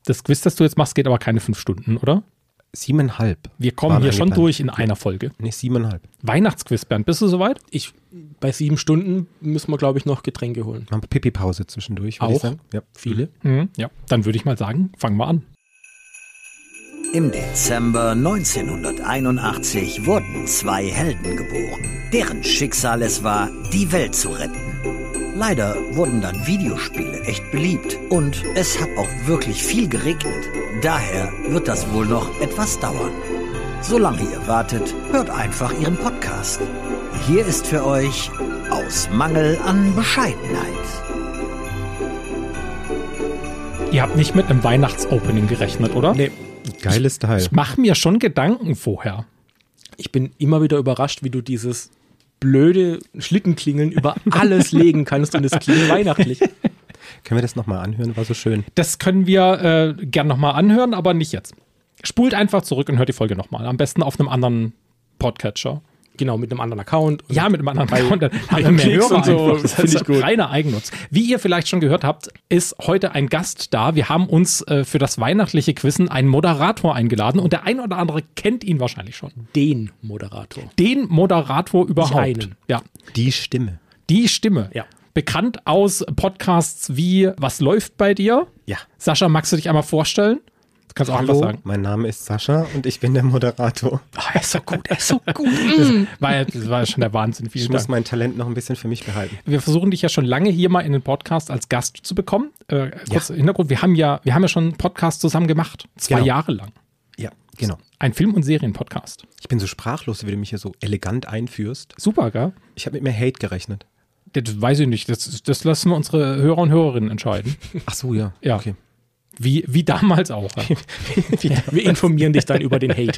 Das Quiz, das du jetzt machst, geht aber keine 5 Stunden, oder? 7,5. Wir kommen hier schon durch in einer Folge. Nee, 7,5. Weihnachtsquiz, Bernd, bist du soweit? Bei 7 Stunden müssen wir, glaube ich, noch Getränke holen. Machen wir Pipi-Pause zwischendurch, würde ich sagen. Ja. Viele. Ja, dann würde ich mal sagen, fangen wir an. Im Dezember 1981 wurden 2 Helden geboren, deren Schicksal es war, die Welt zu retten. Leider wurden dann Videospiele echt beliebt und es hat auch wirklich viel geregnet. Daher wird das wohl noch etwas dauern. Solange ihr wartet, hört einfach ihren Podcast. Hier ist für euch Aus Mangel an Bescheidenheit. Ihr habt nicht mit einem Weihnachtsopening gerechnet, oder? Nee. Geiles Teil. Ich mache mir schon Gedanken vorher. Ich bin immer wieder überrascht, wie du dieses blöde Schlittenklingeln über alles legen kannst und es klingt weihnachtlich. Können wir das nochmal anhören? War so schön. Das können wir gern nochmal anhören, aber nicht jetzt. Spult einfach zurück und hört die Folge nochmal. Am besten auf einem anderen Podcatcher. Genau, mit einem anderen Account. Ja, mit einem anderen Account. Dann haben wir bei mehr Klicks Hörer und so. einfach. Das Finde ich gut. reiner Eigennutz. Wie ihr vielleicht schon gehört habt, ist heute ein Gast da. Wir haben uns für das weihnachtliche Quizzen einen Moderator eingeladen und der ein oder andere kennt ihn wahrscheinlich schon. Den Moderator. Den Moderator überhaupt. einen. Ja. Die Stimme. Die Stimme. Ja. Bekannt aus Podcasts wie Was läuft bei dir? Ja. Sascha, magst du dich einmal vorstellen? Du kannst auch einfach sagen. Mein Name ist Sascha und ich bin der Moderator. Er ist so gut, er ist so gut. Das war ja schon der Wahnsinn. Vielen Ich Dank. muss mein Talent noch ein bisschen für mich behalten. Wir versuchen dich ja schon lange hier mal in den Podcast als Gast zu bekommen. Kurz Hintergrund, wir haben ja schon einen Podcast zusammen gemacht. 2 Genau. Jahre lang. Ja, genau. Ein Film- und Serienpodcast. Ich bin so sprachlos, wie du mich hier so elegant einführst. Super, gell? Ich habe mit mehr Hate gerechnet. Das weiß ich nicht. Das lassen wir unsere Hörer und Hörerinnen entscheiden. Ach so, ja. Ja. Okay. Wie damals auch. Ja. Wir informieren dich dann über den Hate.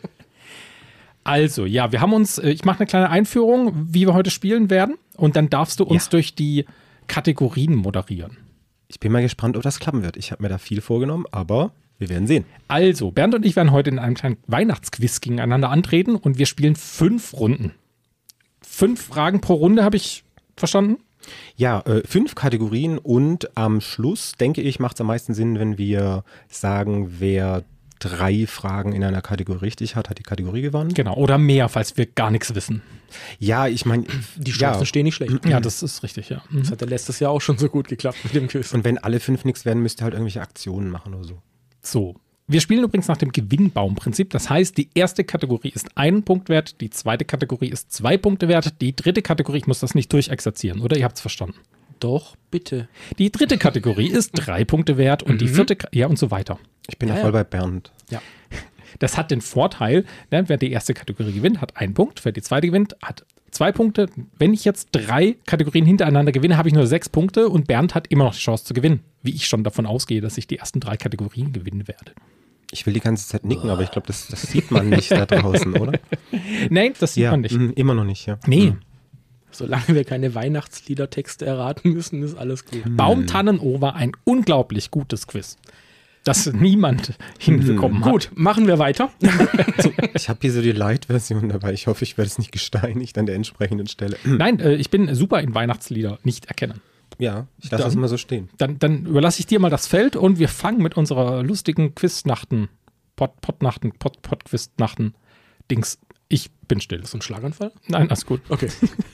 Also, ja, wir haben uns, ich mache eine kleine Einführung, wie wir heute spielen werden. Und dann darfst du uns durch die Kategorien moderieren. Ich bin mal gespannt, ob das klappen wird. Ich habe mir da viel vorgenommen, aber wir werden sehen. Also, Bernd und ich werden heute in einem kleinen Weihnachtsquiz gegeneinander antreten und wir spielen 5 Runden. 5 Fragen pro Runde, habe ich verstanden? Ja, 5 Kategorien und am Schluss, denke ich, macht es am meisten Sinn, wenn wir sagen, wer 3 Fragen in einer Kategorie richtig hat, hat die Kategorie gewonnen. Genau, oder mehr, falls wir gar nichts wissen. Ja, ich meine, Die Chancen stehen nicht schlecht. Ja, das ist richtig, ja. Das hat ja letztes Jahr auch schon so gut geklappt mit dem Quiz. und wenn alle 5 nichts werden, müsst ihr halt irgendwelche Aktionen machen oder so. So. Wir spielen übrigens nach dem Gewinnbaumprinzip. Das heißt, die erste Kategorie ist 1 Punkt wert, die zweite Kategorie ist 2 Punkte wert, die dritte Kategorie, ich muss das nicht durchexerzieren, oder? Ihr habt es verstanden. Doch, bitte. Die dritte Kategorie ist 3 Punkte wert und die vierte, ja und so weiter. Ich bin da voll bei Bernd. Ja. Das hat den Vorteil, ne, wer die erste Kategorie gewinnt, hat 1 Punkt, wer die zweite gewinnt, hat 2 Punkte. Wenn ich jetzt 3 Kategorien hintereinander gewinne, habe ich nur 6 Punkte und Bernd hat immer noch die Chance zu gewinnen. Wie ich schon davon ausgehe, dass ich die ersten 3 Kategorien gewinnen werde. Ich will die ganze Zeit nicken, aber ich glaube, das sieht man nicht da draußen, oder? Nein, das sieht man nicht. Immer noch nicht, ja. Nee. Solange wir keine Weihnachtsliedertexte erraten müssen, ist alles gut. Baumtannen-O war ein unglaublich gutes Quiz, das niemand hinbekommen hat. Gut, machen wir weiter. Ich habe hier so die Light-Version dabei. Ich hoffe, ich werde es nicht gesteinigt an der entsprechenden Stelle. Nein, ich bin super in Weihnachtslieder nicht erkennen. Ja, ich lasse das mal so stehen. Dann überlasse ich dir mal das Feld und wir fangen mit unserer lustigen Quiznachten, Pod-Quiznachten, Dings. Ich bin still. Ist das ein Schlaganfall? Nein, alles gut. Okay.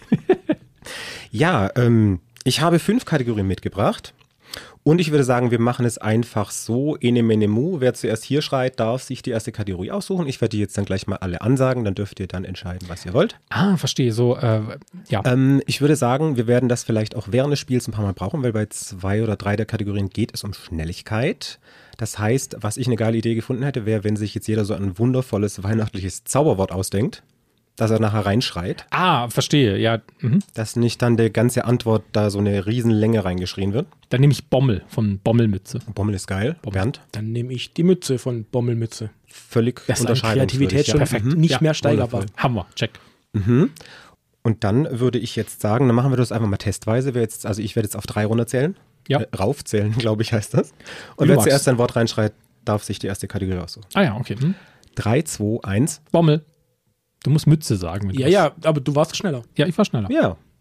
Ja, ich habe 5 Kategorien mitgebracht. Und ich würde sagen, wir machen es einfach so, ene mene mu, wer zuerst hier schreit, darf sich die erste Kategorie aussuchen. Ich werde die jetzt dann gleich mal alle ansagen, dann dürft ihr dann entscheiden, was ihr wollt. Ah, verstehe, so, ja. Ich würde sagen, wir werden das vielleicht auch während des Spiels ein paar Mal brauchen, weil bei 2 oder 3 der Kategorien geht es um Schnelligkeit. Das heißt, was ich eine geile Idee gefunden hätte, wäre, wenn sich jetzt jeder so ein wundervolles weihnachtliches Zauberwort ausdenkt, dass er nachher reinschreit. Ah, verstehe, ja. Mhm. Dass nicht dann die ganze Antwort da so eine Riesenlänge reingeschrien wird. Dann nehme ich Bommel von Bommelmütze. Bommel ist geil. Bernd? Dann nehme ich die Mütze von Bommelmütze. Völlig Das ist an unterscheidungswürdig. Kreativität schon perfekt. nicht Ja, mehr steigerbar. wundervoll. Hammer, check. Und dann würde ich jetzt sagen, dann machen wir das einfach mal testweise. Ich werde jetzt auf 3 runterzählen. Ja. Raufzählen, glaube ich, heißt das. Und Du wer magst. zuerst ein Wort reinschreit, darf sich die erste Kategorie aussuchen. Ah ja, okay. 3, 2, 1. Bommel. Du musst Mütze sagen. wenn du Ja, das- ja, aber du warst schneller. Ja, ich war schneller. Ja.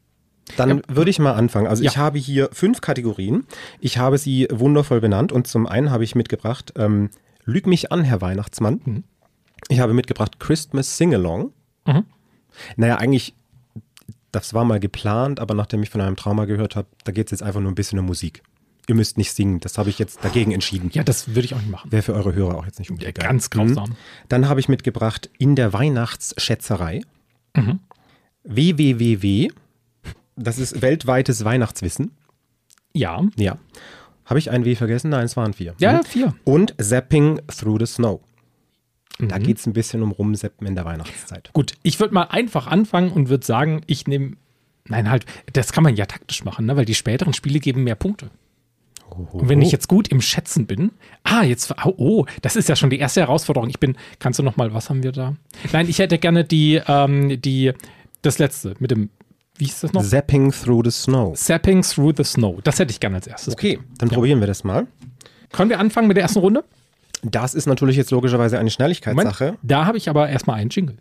Dann würde ich mal anfangen. Also ich habe hier 5 Kategorien. Ich habe sie wundervoll benannt und zum einen habe ich mitgebracht, Lüg mich an, Herr Weihnachtsmann. Mhm. Ich habe mitgebracht Christmas Sing-Along. Mhm. Naja, eigentlich, das war mal geplant, aber nachdem ich von einem Trauma gehört habe, da geht es jetzt einfach nur ein bisschen um Musik. Ihr müsst nicht singen, das habe ich jetzt dagegen entschieden. Ja, das würde ich auch nicht machen. Wäre für eure Hörer auch jetzt nicht unbedingt geil. Ganz grausam. Dann habe ich mitgebracht In der Weihnachtsschätzerei. Mhm. WWWW. Das ist weltweites Weihnachtswissen. Ja. Ja. Habe ich ein W vergessen? Nein, es waren 4. Ja, 4. Und Zapping Through the Snow. Da Mhm. geht es ein bisschen um Rumseppen in der Weihnachtszeit. Gut, ich würde mal einfach anfangen und würde sagen, ich nehme. Nein, halt, das kann man ja taktisch machen, ne? Weil die späteren Spiele geben mehr Punkte. Und wenn ich jetzt gut im Schätzen bin, das ist ja schon die erste Herausforderung. Kannst du noch mal, was haben wir da? Nein, ich hätte gerne das letzte mit dem, wie hieß das noch? Zapping Through the Snow. Zapping Through the Snow. Das hätte ich gerne als erstes. Okay, dann probieren wir das mal. Können wir anfangen mit der ersten Runde? Das ist natürlich jetzt logischerweise eine Schnelligkeitssache. Moment, da habe ich aber erstmal einen Jingle.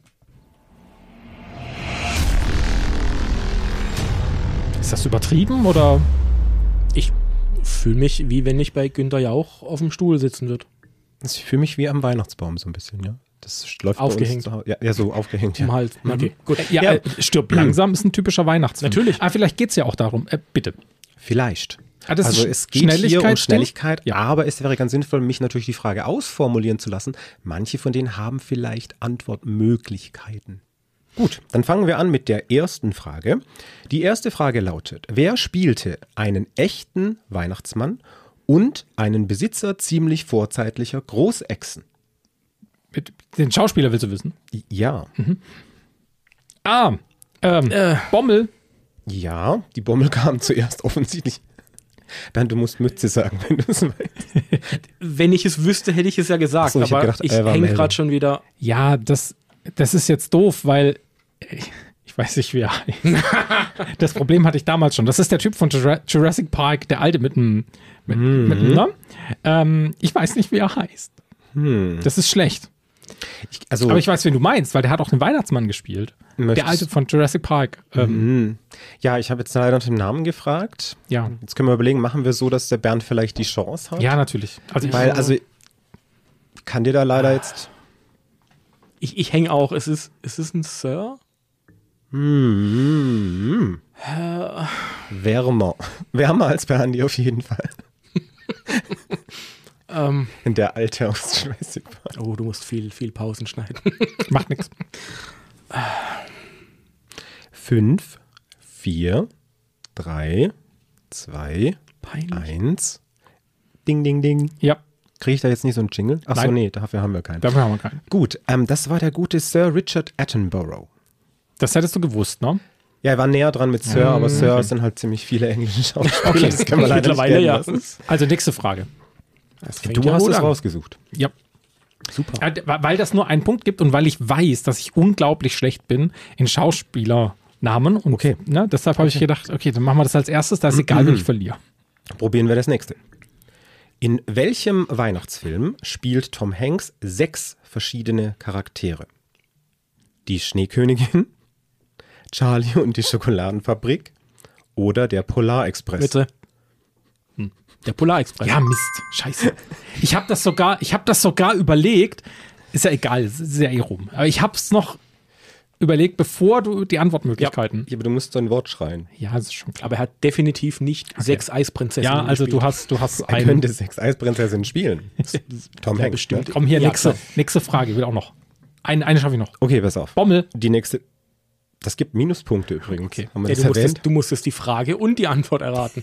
Ist das übertrieben oder? Ich fühle mich, wie wenn ich bei Günter Jauch auf dem Stuhl sitzen würde. Ich fühle mich wie am Weihnachtsbaum so ein bisschen, ja. Das läuft Aufgehängt. Bei uns zu Hause. Ja, so aufgehängt. Im Ja. Hals. Okay, gut. Ja, Stirb langsam ist ein typischer Weihnachtsfilm. Natürlich. Aber vielleicht geht es ja auch darum. Bitte. Vielleicht. Das Also ist es geht hier um Schnelligkeit, Ja. aber es wäre ganz sinnvoll, mich natürlich die Frage ausformulieren zu lassen. Manche von denen haben vielleicht Antwortmöglichkeiten. Gut, dann fangen wir an mit der ersten Frage. Die erste Frage lautet: Wer spielte einen echten Weihnachtsmann und einen Besitzer ziemlich vorzeitlicher Großechsen? Den Schauspieler willst du wissen? Ja. Bommel. Ja, die Bommel kam zuerst offensichtlich. Bernd, du musst Mütze sagen, wenn du es weißt. Wenn ich es wüsste, hätte ich es ja gesagt. Ach so, ich hab aber gedacht, ich war hänge Meldung. gerade schon wieder. Ja, das ist jetzt doof, weil ich weiß nicht, wie er heißt. Das Problem hatte ich damals schon. Das ist der Typ von Jurassic Park, der alte mit dem ne? Ich weiß nicht, wie er heißt. Das ist schlecht. Aber ich weiß, wen du meinst, weil der hat auch den Weihnachtsmann gespielt. Der alte von Jurassic Park. Ja, ich habe jetzt leider nach dem Namen gefragt. Ja. Jetzt können wir überlegen, machen wir so, dass der Bernd vielleicht die Chance hat? Ja, natürlich. Also kann dir da leider jetzt... Ich hänge auch. Es ist ein Sir? Wärmer als Berndi auf jeden Fall. Der alte aus Jurassic Park. Oh, du musst viel Pausen schneiden. Macht nichts. 5, 4, 3, 2, Peinlich. 1. Ding, ding, ding. Ja, Kriege ich da jetzt nicht so einen Jingle? Achso, Nein. nee, dafür haben wir keinen. dafür haben wir keinen. Gut, das war der gute Sir Richard Attenborough. Das hättest du gewusst, ne? Ja, er war näher dran mit Sir, aber Sir sind halt ziemlich viele englische Schauspieler. Okay. Das können wir leider Mittlerweile, nicht ja. lassen. Also nächste Frage. Du hast es rausgesucht. Ja. Super. Weil das nur einen Punkt gibt und weil ich weiß, dass ich unglaublich schlecht bin in Schauspielernamen. Und, Okay. Ne, deshalb habe ich gedacht, okay, dann machen wir das als erstes. Da ist egal, wenn ich verliere. Probieren wir das nächste. In welchem Weihnachtsfilm spielt Tom Hanks 6 verschiedene Charaktere? Die Schneekönigin, Charlie und die Schokoladenfabrik oder der Polarexpress? Bitte. Der Polarexpress. Ja, Mist. Scheiße. Ich habe das sogar überlegt. Ist ja egal, ist ja eh rum. Aber ich habe es noch überlegt, bevor du die Antwortmöglichkeiten. Ja, aber du musst so ein Wort schreien. Ja, das ist schon klar. Aber er hat definitiv nicht 6 Eisprinzessinnen Ja, also gespielt. du hast Er einen. könnte 6 Eisprinzessinnen spielen. Tom Ja, Hanks. bestimmt. Ne? Komm hier, Ja, nächste Frage, will auch noch. Eine schaffe ich noch. Okay, pass auf. Bommel. Die nächste. Das gibt Minuspunkte übrigens. Okay. Haben wir Ja, das erwähnt? du musstest die Frage und die Antwort erraten.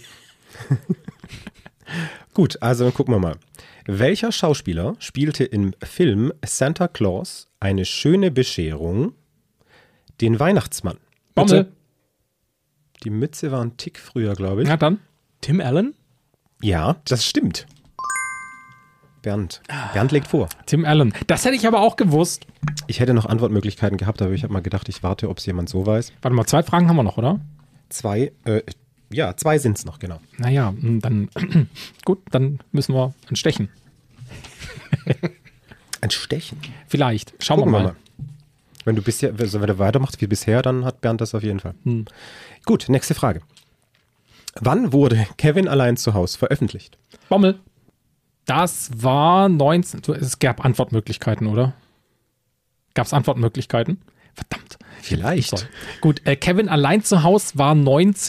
Gut, also dann gucken wir mal. Welcher Schauspieler spielte im Film Santa Claus eine schöne Bescherung den Weihnachtsmann? Bommel. Die Mütze war ein Tick früher, glaube ich. Na dann. Tim Allen? Ja, das stimmt. Bernd legt vor. Tim Allen. Das hätte ich aber auch gewusst. Ich hätte noch Antwortmöglichkeiten gehabt, aber ich habe mal gedacht, ich warte, ob es jemand so weiß. Warte mal, 2 Fragen haben wir noch, oder? 2 sind es noch, genau. Naja, dann gut, dann müssen wir ein Stechen. Ein Stechen. Vielleicht. Schauen Gucken wir wir mal. mal. Wenn du weitermachst wie bisher, dann hat Bernd das auf jeden Fall. Gut, nächste Frage. Wann wurde Kevin allein zu Hause veröffentlicht? Bommel. Das war 19. Es gab Antwortmöglichkeiten, oder? Gab es Antwortmöglichkeiten? Verdammt. Vielleicht. Sorry. Gut, Kevin allein zu Hause war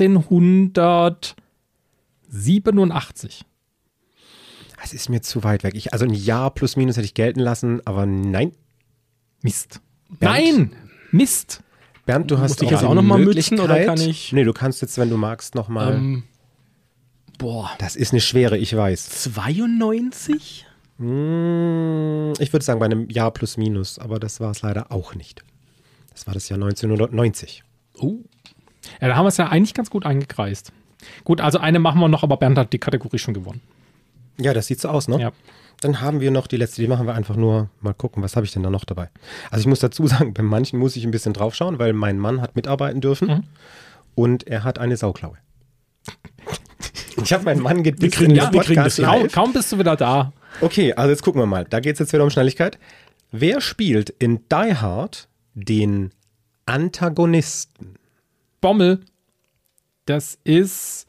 1987. Das ist mir zu weit weg. Also ein Jahr plus minus hätte ich gelten lassen, aber nein. Mist. Bernd? Nein! Mist! Bernd, du hast ich jetzt auch noch mal münzen oder kann ich? Nee, du kannst jetzt, wenn du magst, nochmal. Das ist eine schwere, ich weiß. 92? Ich würde sagen bei einem Jahr plus minus, aber das war es leider auch nicht. Das war das Jahr 1990. Ja, da haben wir es ja eigentlich ganz gut eingekreist. Gut, also eine machen wir noch, aber Bernd hat die Kategorie schon gewonnen. Ja, das sieht so aus, ne? Ja. Dann haben wir noch die letzte, die machen wir einfach nur mal gucken, was habe ich denn da noch dabei? Also ich muss dazu sagen, bei manchen muss ich ein bisschen drauf schauen, weil mein Mann hat mitarbeiten dürfen und er hat eine Sauklaue. Ich habe meinen Mann gedisst in den Podcast live. Kaum bist du wieder da. Okay, also jetzt gucken wir mal. Da geht es jetzt wieder um Schnelligkeit. Wer spielt in Die Hard den Antagonisten? Bommel. Das ist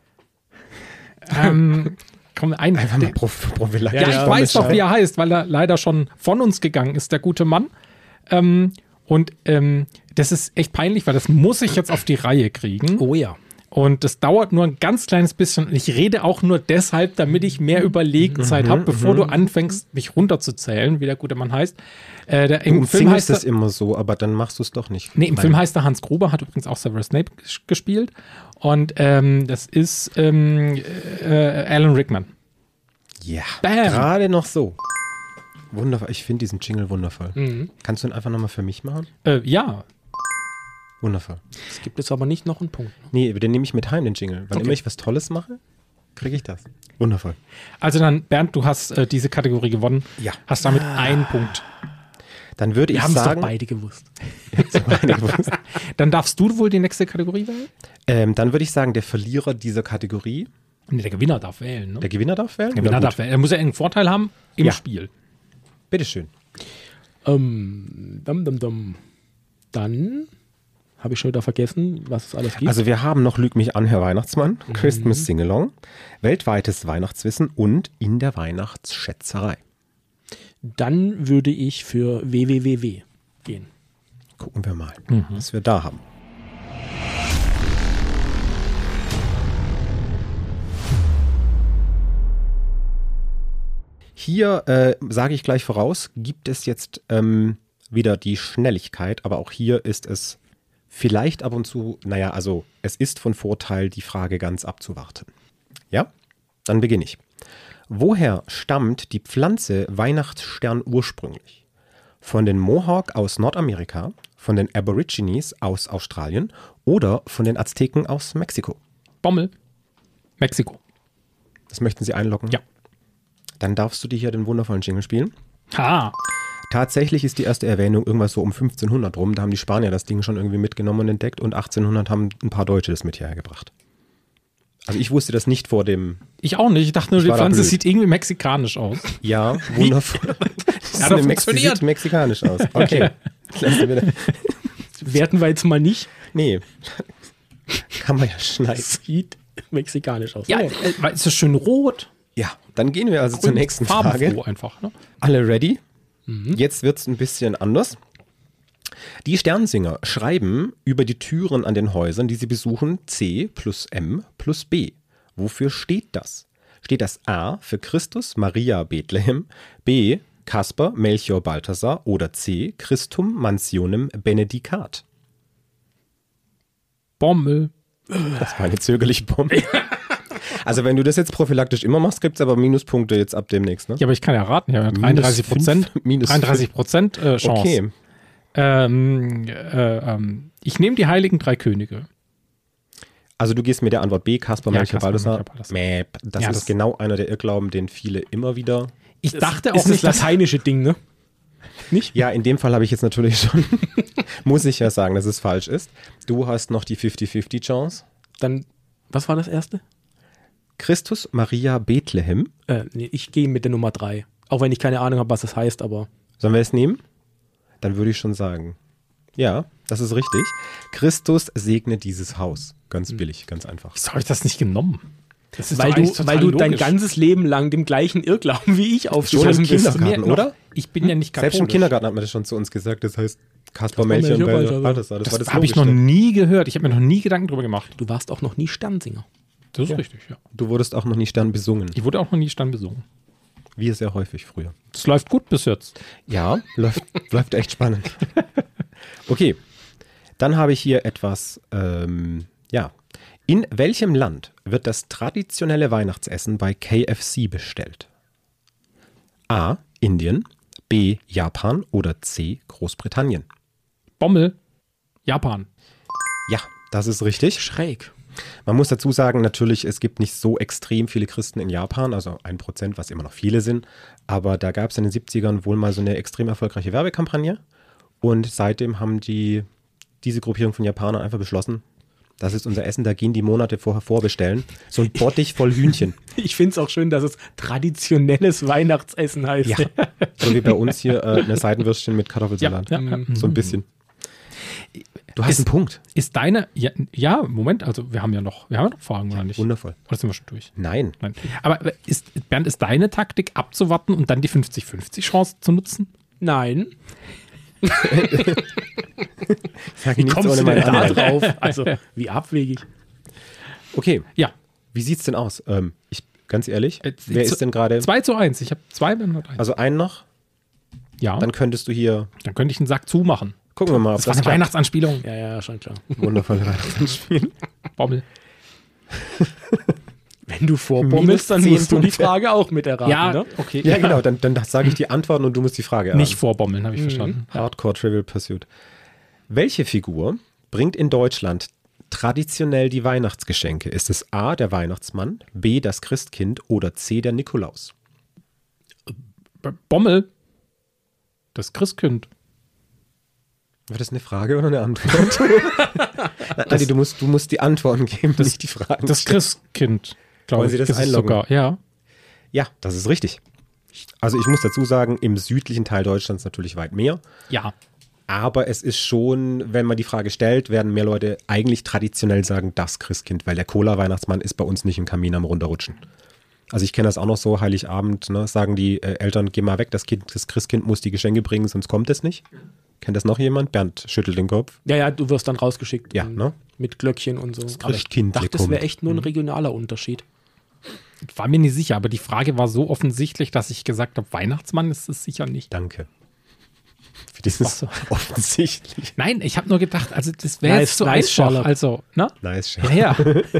komm, Einfach mal prophylaktisch. Ja, ich weiß doch, wie er heißt, weil er leider schon von uns gegangen ist, der gute Mann. Das ist echt peinlich, weil das muss ich jetzt auf die Reihe kriegen. Oh ja. Und das dauert nur ein ganz kleines bisschen. Und ich rede auch nur deshalb, damit ich mehr Überlegzeit habe, bevor du anfängst, mich runterzuzählen, wie der gute Mann heißt. Im Film heißt das immer so, aber dann machst du es doch nicht. Nee, im Film heißt er Hans Gruber, hat übrigens auch Severus Snape gespielt. Und das ist Alan Rickman. Ja, Bam. gerade noch so. Wundervoll. Ich finde diesen Jingle wundervoll. Kannst du ihn einfach nochmal für mich machen? Ja. Wundervoll. Es gibt jetzt aber nicht noch einen Punkt. Nee, den nehme ich mit heim, den Jingle. Wann immer ich was Tolles mache, kriege ich das. Wundervoll. Also dann, Bernd, du hast diese Kategorie gewonnen. Ja. Hast damit einen Punkt. Dann würde ich Wir haben es doch sagen... beide gewusst. Dann darfst du wohl die nächste Kategorie wählen? Dann würde ich sagen, der Verlierer dieser Kategorie... Nee, der Gewinner darf wählen, ne? Der Gewinner darf wählen? Der Gewinner darf wählen. Er muss ja einen Vorteil haben im Spiel. Bitteschön. Dann habe ich schon wieder vergessen, was es alles gibt. Also wir haben noch Lüg mich an, Herr Weihnachtsmann, Christmas Singalong, weltweites Weihnachtswissen und in der Weihnachtsschätzerei. Dann würde ich für WWWW gehen. Gucken wir mal, was wir da haben. Hier sage ich gleich voraus, gibt es jetzt wieder die Schnelligkeit, aber auch hier ist es vielleicht ab und zu, also es ist von Vorteil, die Frage ganz abzuwarten. Ja, dann beginne ich. Woher stammt die Pflanze Weihnachtsstern ursprünglich? Von den Mohawk aus Nordamerika, von den Aborigines aus Australien oder von den Azteken aus Mexiko? Bommel. Mexiko. Das möchten Sie einloggen? Ja. Dann darfst du dir hier den wundervollen Jingle spielen. Ha. Tatsächlich ist die erste Erwähnung irgendwas so um 1500 rum. Da haben die Spanier das Ding schon irgendwie mitgenommen und entdeckt und 1800 haben ein paar Deutsche das mit hierher gebracht. Also ich wusste das nicht vor dem... Ich auch nicht. Ich dachte nur, die Pflanze sieht irgendwie mexikanisch aus. Ja, wundervoll. Das hat doch funktioniert. Sieht mexikanisch aus. Okay. Werten wir jetzt mal nicht. Nee. Kann man ja schneiden. Sieht mexikanisch aus. Ja, weil es ist schön rot. Ja, dann gehen wir also zur nächsten Frage. Einfach, ne? Alle ready? Jetzt wird es ein bisschen anders. Die Sternsinger schreiben über die Türen an den Häusern, die sie besuchen, C plus M plus B. Wofür steht das? Steht das A für Christus, Maria, Bethlehem, B Kaspar, Melchior, Balthasar oder C Christum, Mansionem, Benedicat? Bommel. Das war eine zögerliche Bombe. Also wenn du das jetzt prophylaktisch immer machst, gibt es aber Minuspunkte jetzt ab demnächst, ne? Ja, aber ich kann ja raten. Ja, 33%. Minus 33% Chance. Okay. Ich nehme die Heiligen Drei Könige. Also du gehst mit der Antwort B, Kaspar, Melchior, Balthasar. Das Ja, ist genau einer der Irrglauben, den viele immer wieder... Ich dachte Ist auch nicht, das lateinische Ding, ne? Nicht? Ja, in dem Fall habe ich jetzt natürlich schon, muss ich ja sagen, dass es falsch ist. Du hast noch die 50-50 Chance. Dann, was war das erste? Christus, Maria, Bethlehem. Nee, ich gehe mit der Nummer 3. Auch wenn ich keine Ahnung habe, was das heißt, aber... Sollen wir es nehmen? Dann würde ich schon sagen. Ja, das ist richtig. Christus segne dieses Haus. Ganz billig, ganz einfach. Wieso habe ich das nicht genommen? Das ist Weil doch eigentlich du total dein logisch. ganzes Leben lang dem gleichen Irrglauben wie ich Schon aufgeschlossen im bist. Kindergarten, Mir oder? noch- Ich bin ja nicht katholisch. Selbst im Kindergarten hat man das schon zu uns gesagt. Das heißt Kaspar Melchior und Melchior, Balthasar. Das war Das habe ich noch Logischste. nie gehört. Ich habe mir noch nie Gedanken drüber gemacht. Du warst auch noch nie Sternsinger. Das ist richtig, ja. Du wurdest auch noch nie Stern besungen. Ich wurde auch noch nie Stern besungen. Wie sehr häufig früher. Das läuft gut bis jetzt. Ja, läuft echt spannend. Okay, dann habe ich hier etwas, ja. In welchem Land wird das traditionelle Weihnachtsessen bei KFC bestellt? A. Indien, B. Japan oder C. Großbritannien? Bommel, Japan. Ja, das ist richtig. Schräg. Man muss dazu sagen, natürlich, es gibt nicht so extrem viele Christen in Japan, also 1%, was immer noch viele sind. Aber da gab es in den 70ern wohl mal so eine extrem erfolgreiche Werbekampagne. Und seitdem haben diese Gruppierung von Japanern einfach beschlossen, das ist unser Essen, da gehen die Monate vorher vorbestellen. So ein Bottich voll Hühnchen. Ich finde es auch schön, dass es traditionelles Weihnachtsessen heißt. Ja, so wie bei uns hier eine Seidenwürstchen mit Kartoffelsalat. Ja, ja. So ein bisschen. Du hast einen Punkt. Ist deine, ja, Moment, also wir haben ja noch Fragen, oder nicht? Wundervoll. Oder sind wir schon durch? Nein. Nein. Aber Bernd, ist deine Taktik abzuwarten und dann die 50-50 Chance zu nutzen? Nein. Sag Wie nichts kommst ohne du meine denn da Anleitung. drauf? Also, wie abwegig. Okay, Ja. wie sieht's denn aus? Ganz ehrlich, wer ist denn gerade? 2:1. Ich habe 2, Bernd hat 1. Also einen noch, Ja, dann könntest du hier, dann könnte ich einen Sack zumachen. gucken wir mal, ob Das war das eine klappt. Weihnachtsanspielung. Ja, schon klar. Wundervolle Weihnachtsspiel. Bommel. Wenn du vorbommelst, dann -10 musst du die Punkte. Frage auch mit erraten, Ja, ne? okay. Ja, genau, dann sage ich die Antworten und du musst die Frage erraten. Nicht vorbommeln, habe ich verstanden. Hardcore Trivial Pursuit. Welche Figur bringt in Deutschland traditionell die Weihnachtsgeschenke? Ist es A, der Weihnachtsmann, B, das Christkind oder C, der Nikolaus? Bommel. Das Christkind. War das eine Frage oder eine Antwort? Adi, du musst die Antworten geben, nicht die Fragen. Das Christkind, glaube Wollen ich. Sie das ist es einloggen? sogar. Ja. Ja, das ist richtig. Also ich muss dazu sagen, im südlichen Teil Deutschlands natürlich weit mehr. Ja. Aber es ist schon, wenn man die Frage stellt, werden mehr Leute eigentlich traditionell sagen, das Christkind, weil der Cola-Weihnachtsmann ist bei uns nicht im Kamin am Runterrutschen. Also ich kenne das auch noch so, Heiligabend, ne, sagen die Eltern, geh mal weg, das Christkind muss die Geschenke bringen, sonst kommt es nicht. Kennt das noch jemand? Bernd schüttelt den Kopf. Ja, du wirst dann rausgeschickt. Ja, ne? Mit Glöckchen und so. Aber ich Christkind dachte, das kommt. wäre echt nur ein regionaler Unterschied. War mir nicht sicher, aber die Frage war so offensichtlich, dass ich gesagt habe, Weihnachtsmann ist es sicher nicht. Danke. Für dieses so. offensichtlich. Nein, ich habe nur gedacht, also das wäre Nice, jetzt so nice, einfach. Sherlock. Also, ne? Nice, Ja, ja.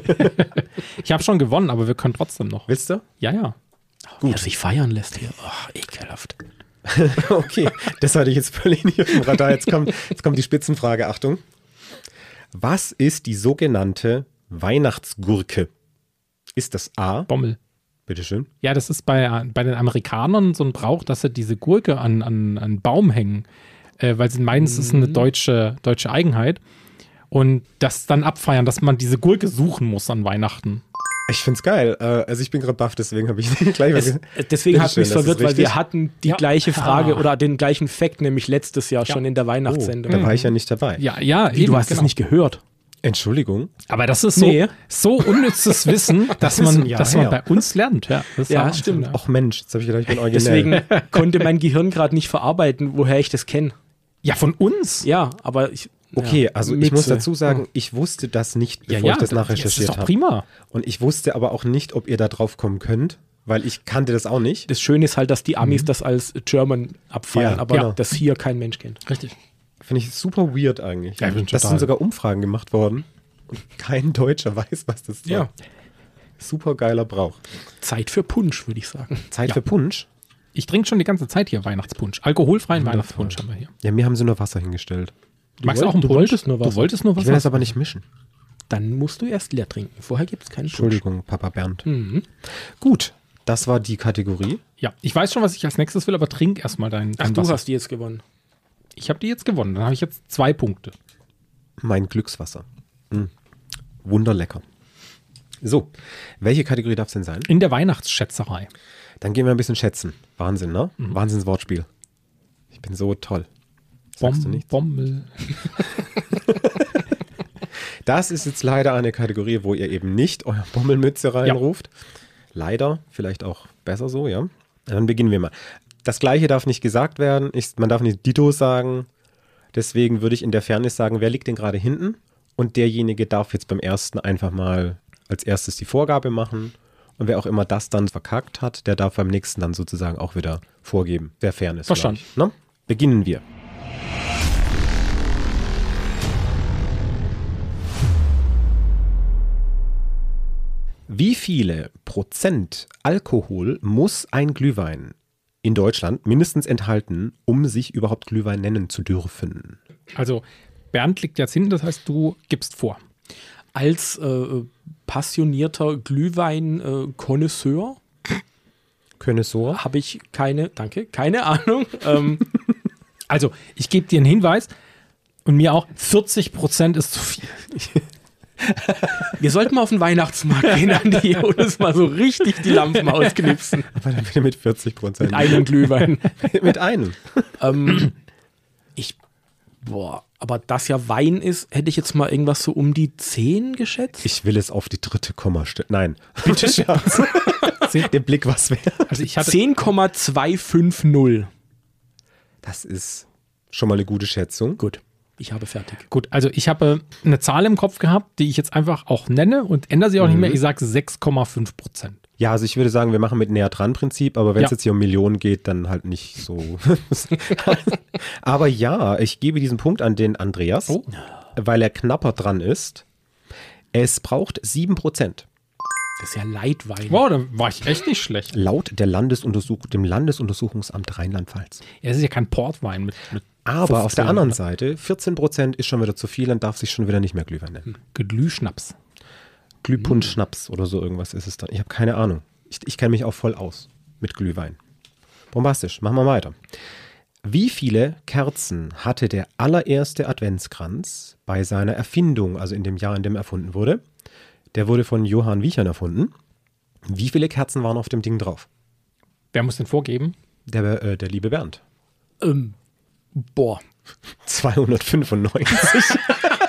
Ich habe schon gewonnen, aber wir können trotzdem noch. Willst du? Ja, ja. Gut. Wer sich feiern lässt hier. Oh, ekelhaft. Okay, das hatte ich jetzt völlig nicht auf dem Radar. Jetzt kommt die Spitzenfrage, Achtung. Was ist die sogenannte Weihnachtsgurke? Ist das A? Bommel. Bitteschön. Ja, das ist bei den Amerikanern so ein Brauch, dass sie diese Gurke an einen Baum hängen, weil sie meinen, es ist eine deutsche Eigenheit. Und das dann abfeiern, dass man diese Gurke suchen muss an Weihnachten. Ich find's geil. Also ich bin gerade baff, deswegen habe ich gleich was. Deswegen hat Bitteschön, mich das ist verwirrt, weil wir richtig. hatten die Ja. gleiche Frage Ah. oder den gleichen Fact, nämlich letztes Jahr schon in der Oh, Weihnachtssendung. da war ich ja nicht dabei. Ja, ja, Wie, du hast es nicht gehört. Entschuldigung. Aber das ist Nee. so unnützes Wissen, dass ist man, ein Jahr dass man her. bei uns lernt. Ja, das ist Ja, Wahnsinn, stimmt. ja. Ach Mensch, jetzt habe ich gedacht, ich bin originell. Deswegen konnte mein Gehirn gerade nicht verarbeiten, woher ich das kenne. Ja, von uns. Ja, aber ich. Okay, ja, also ich muss Mütze. dazu sagen, ich wusste das nicht, bevor ja, ich das das ist nachrecherchiert doch habe. prima. Und ich wusste aber auch nicht, ob ihr da drauf kommen könnt, weil ich kannte das auch nicht. Das Schöne ist halt, dass die Amis das als German abfeiern, Ja, aber genau. das hier kein Mensch kennt. Richtig. Finde ich super weird eigentlich. Ja, ich bin das total- sind sogar Umfragen gemacht worden und kein Deutscher weiß, was das ist. Ja. Super geiler Brauch. Zeit für Punsch, würde ich sagen. Zeit für Punsch? Ich trinke schon die ganze Zeit hier Weihnachtspunsch. Alkoholfreien Weihnachtspunsch haben wir hier. Ja, mir haben sie nur Wasser hingestellt. Magst du auch woll- einen du Punsch? wolltest nur Du Wasser. wolltest nur Ich was? will das aber nicht mischen. Dann musst du erst leer trinken. Vorher gibt es keinen Punsch. Entschuldigung, Papa Bernd. Mhm. Gut, das war die Kategorie. Ja, ich weiß schon, was ich als nächstes will, aber trink erstmal dein Ach, du Wasser. hast die jetzt gewonnen. Ich habe die jetzt gewonnen. Dann habe ich jetzt 2 Punkte. Mein Glückswasser. Wunderlecker. So, welche Kategorie darf es denn sein? In der Weihnachtsschätzerei. Dann gehen wir ein bisschen schätzen. Wahnsinn, ne? Wahnsinnswortspiel. Ich bin so toll. Sagst du nichts? Bommel. Das ist jetzt leider eine Kategorie, wo ihr eben nicht euer Bommelmütze reinruft. Leider, vielleicht auch besser so, ja. Dann beginnen wir mal. Das Gleiche darf nicht gesagt werden. Man darf nicht Dito sagen. Deswegen würde ich in der Fairness sagen, wer liegt denn gerade hinten? Und derjenige darf jetzt beim ersten einfach mal als erstes die Vorgabe machen. Und wer auch immer das dann verkackt hat, der darf beim nächsten dann sozusagen auch wieder vorgeben. Wer Fairness. Verstanden. Ne? Beginnen wir. Wie viele Prozent Alkohol muss ein Glühwein in Deutschland mindestens enthalten, um sich überhaupt Glühwein nennen zu dürfen? Also Bernd liegt jetzt hinten, das heißt, du gibst vor. Als passionierter Glühwein-Konnoisseur Connoisseur? habe ich keine Ahnung. Also ich gebe dir einen Hinweis und mir auch, 40% ist zu viel. Wir sollten mal auf den Weihnachtsmarkt gehen, Andi, und uns mal so richtig die Lampen ausknipsen. Aber dann bitte mit 40%. Mit einem Glühwein. Mit einem. Aber das ja Wein ist, hätte ich jetzt mal irgendwas so um die 10 geschätzt. Ich will es auf die dritte Komma stellen. Nein, bitte Scherz. Der Blick, was wäre? Also ich hatte 10,250. Das ist schon mal eine gute Schätzung. Gut, ich habe fertig. Gut, also ich habe eine Zahl im Kopf gehabt, die ich jetzt einfach auch nenne und ändere sie auch nicht mehr. Ich sage 6,5%. Ja, also ich würde sagen, wir machen mit näher dran Prinzip, aber wenn es jetzt hier um Millionen geht, dann halt nicht so. Aber ja, ich gebe diesen Punkt an den Andreas, weil er knapper dran ist. Es braucht 7%. Das ist ja Leitwein. Wow, da war ich echt nicht schlecht. Laut der dem Landesuntersuchungsamt Rheinland-Pfalz. Ja, es ist ja kein Portwein mit Aber auf der 15, anderen oder? Seite, 14% ist schon wieder zu viel, dann darf sich schon wieder nicht mehr Glühwein nennen. Glühschnaps. Glühpunsch-Schnaps oder so irgendwas ist es dann. Ich habe keine Ahnung. Ich kenne mich auch voll aus mit Glühwein. Bombastisch, machen wir weiter. Wie viele Kerzen hatte der allererste Adventskranz bei seiner Erfindung, also in dem Jahr, in dem er erfunden wurde? Der wurde von Johann Wiechern erfunden. Wie viele Kerzen waren auf dem Ding drauf? Wer muss den vorgeben? Der liebe Bernd. 295.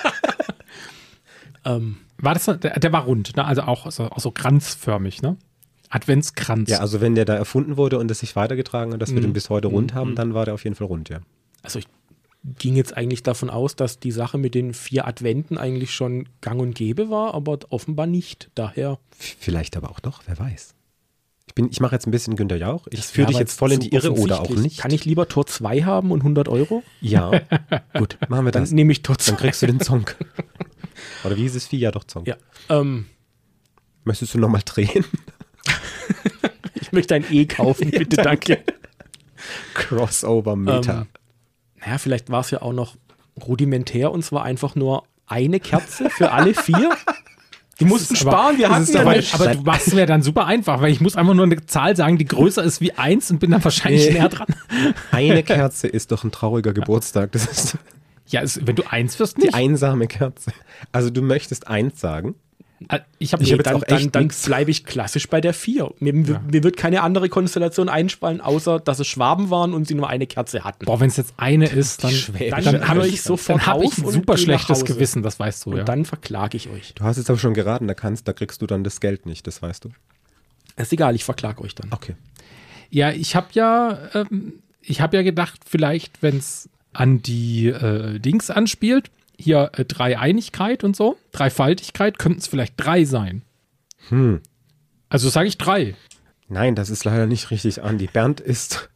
War das, der war rund, ne? Also auch so kranzförmig, ne? Adventskranz. Ja, also wenn der da erfunden wurde und es sich weitergetragen hat, dass wir den bis heute rund haben, dann war der auf jeden Fall rund, ja. Also ich ging jetzt eigentlich davon aus, dass die Sache mit den 4 Adventen eigentlich schon gang und gäbe war, aber offenbar nicht. Daher. Vielleicht aber auch doch, wer weiß. Ich mache jetzt ein bisschen Günter Jauch. Ich führe dich jetzt voll in die Irre oder auch nicht. Kann ich lieber Tor 2 haben und 100 €? Ja. Gut, machen wir das. Dann nehme ich Tor 2. Dann kriegst du den Zonk. Oder wie hieß es? Ja, doch Zonk. Ja. Möchtest du nochmal drehen? Ich möchte ein E kaufen, bitte, danke. Crossover-Meter. Naja, vielleicht war es ja auch noch rudimentär und zwar einfach nur eine Kerze für alle 4. Die mussten sparen, wir hatten ja nicht. Aber du machst es mir dann super einfach, weil ich muss einfach nur eine Zahl sagen, die größer ist wie 1 und bin dann wahrscheinlich näher dran. Eine Kerze ist doch ein trauriger Geburtstag. Das ist Ja, wenn du 1 wirst, die nicht. einsame Kerze. Also du möchtest 1 sagen. Ich habe Dann bleibe ich klassisch bei der 4. Mir wird keine andere Konstellation einfallen, außer dass es Schwaben waren und sie nur eine Kerze hatten. Boah, wenn es jetzt eine ist, dann habe ich sofort habe ich ein und super gehe nach schlechtes Hause. Gewissen, das weißt du, Und ja. dann verklage ich euch. Du hast jetzt aber schon geraten, da kriegst du dann das Geld nicht, das weißt du. Ist egal, ich verklage euch dann. Okay. Ja, ich habe ja gedacht, vielleicht, wenn es an die Dings anspielt, hier Dreieinigkeit und so, Dreifaltigkeit, könnten es vielleicht 3 sein. Also sage ich 3. Nein, das ist leider nicht richtig, Andi. Bernd ist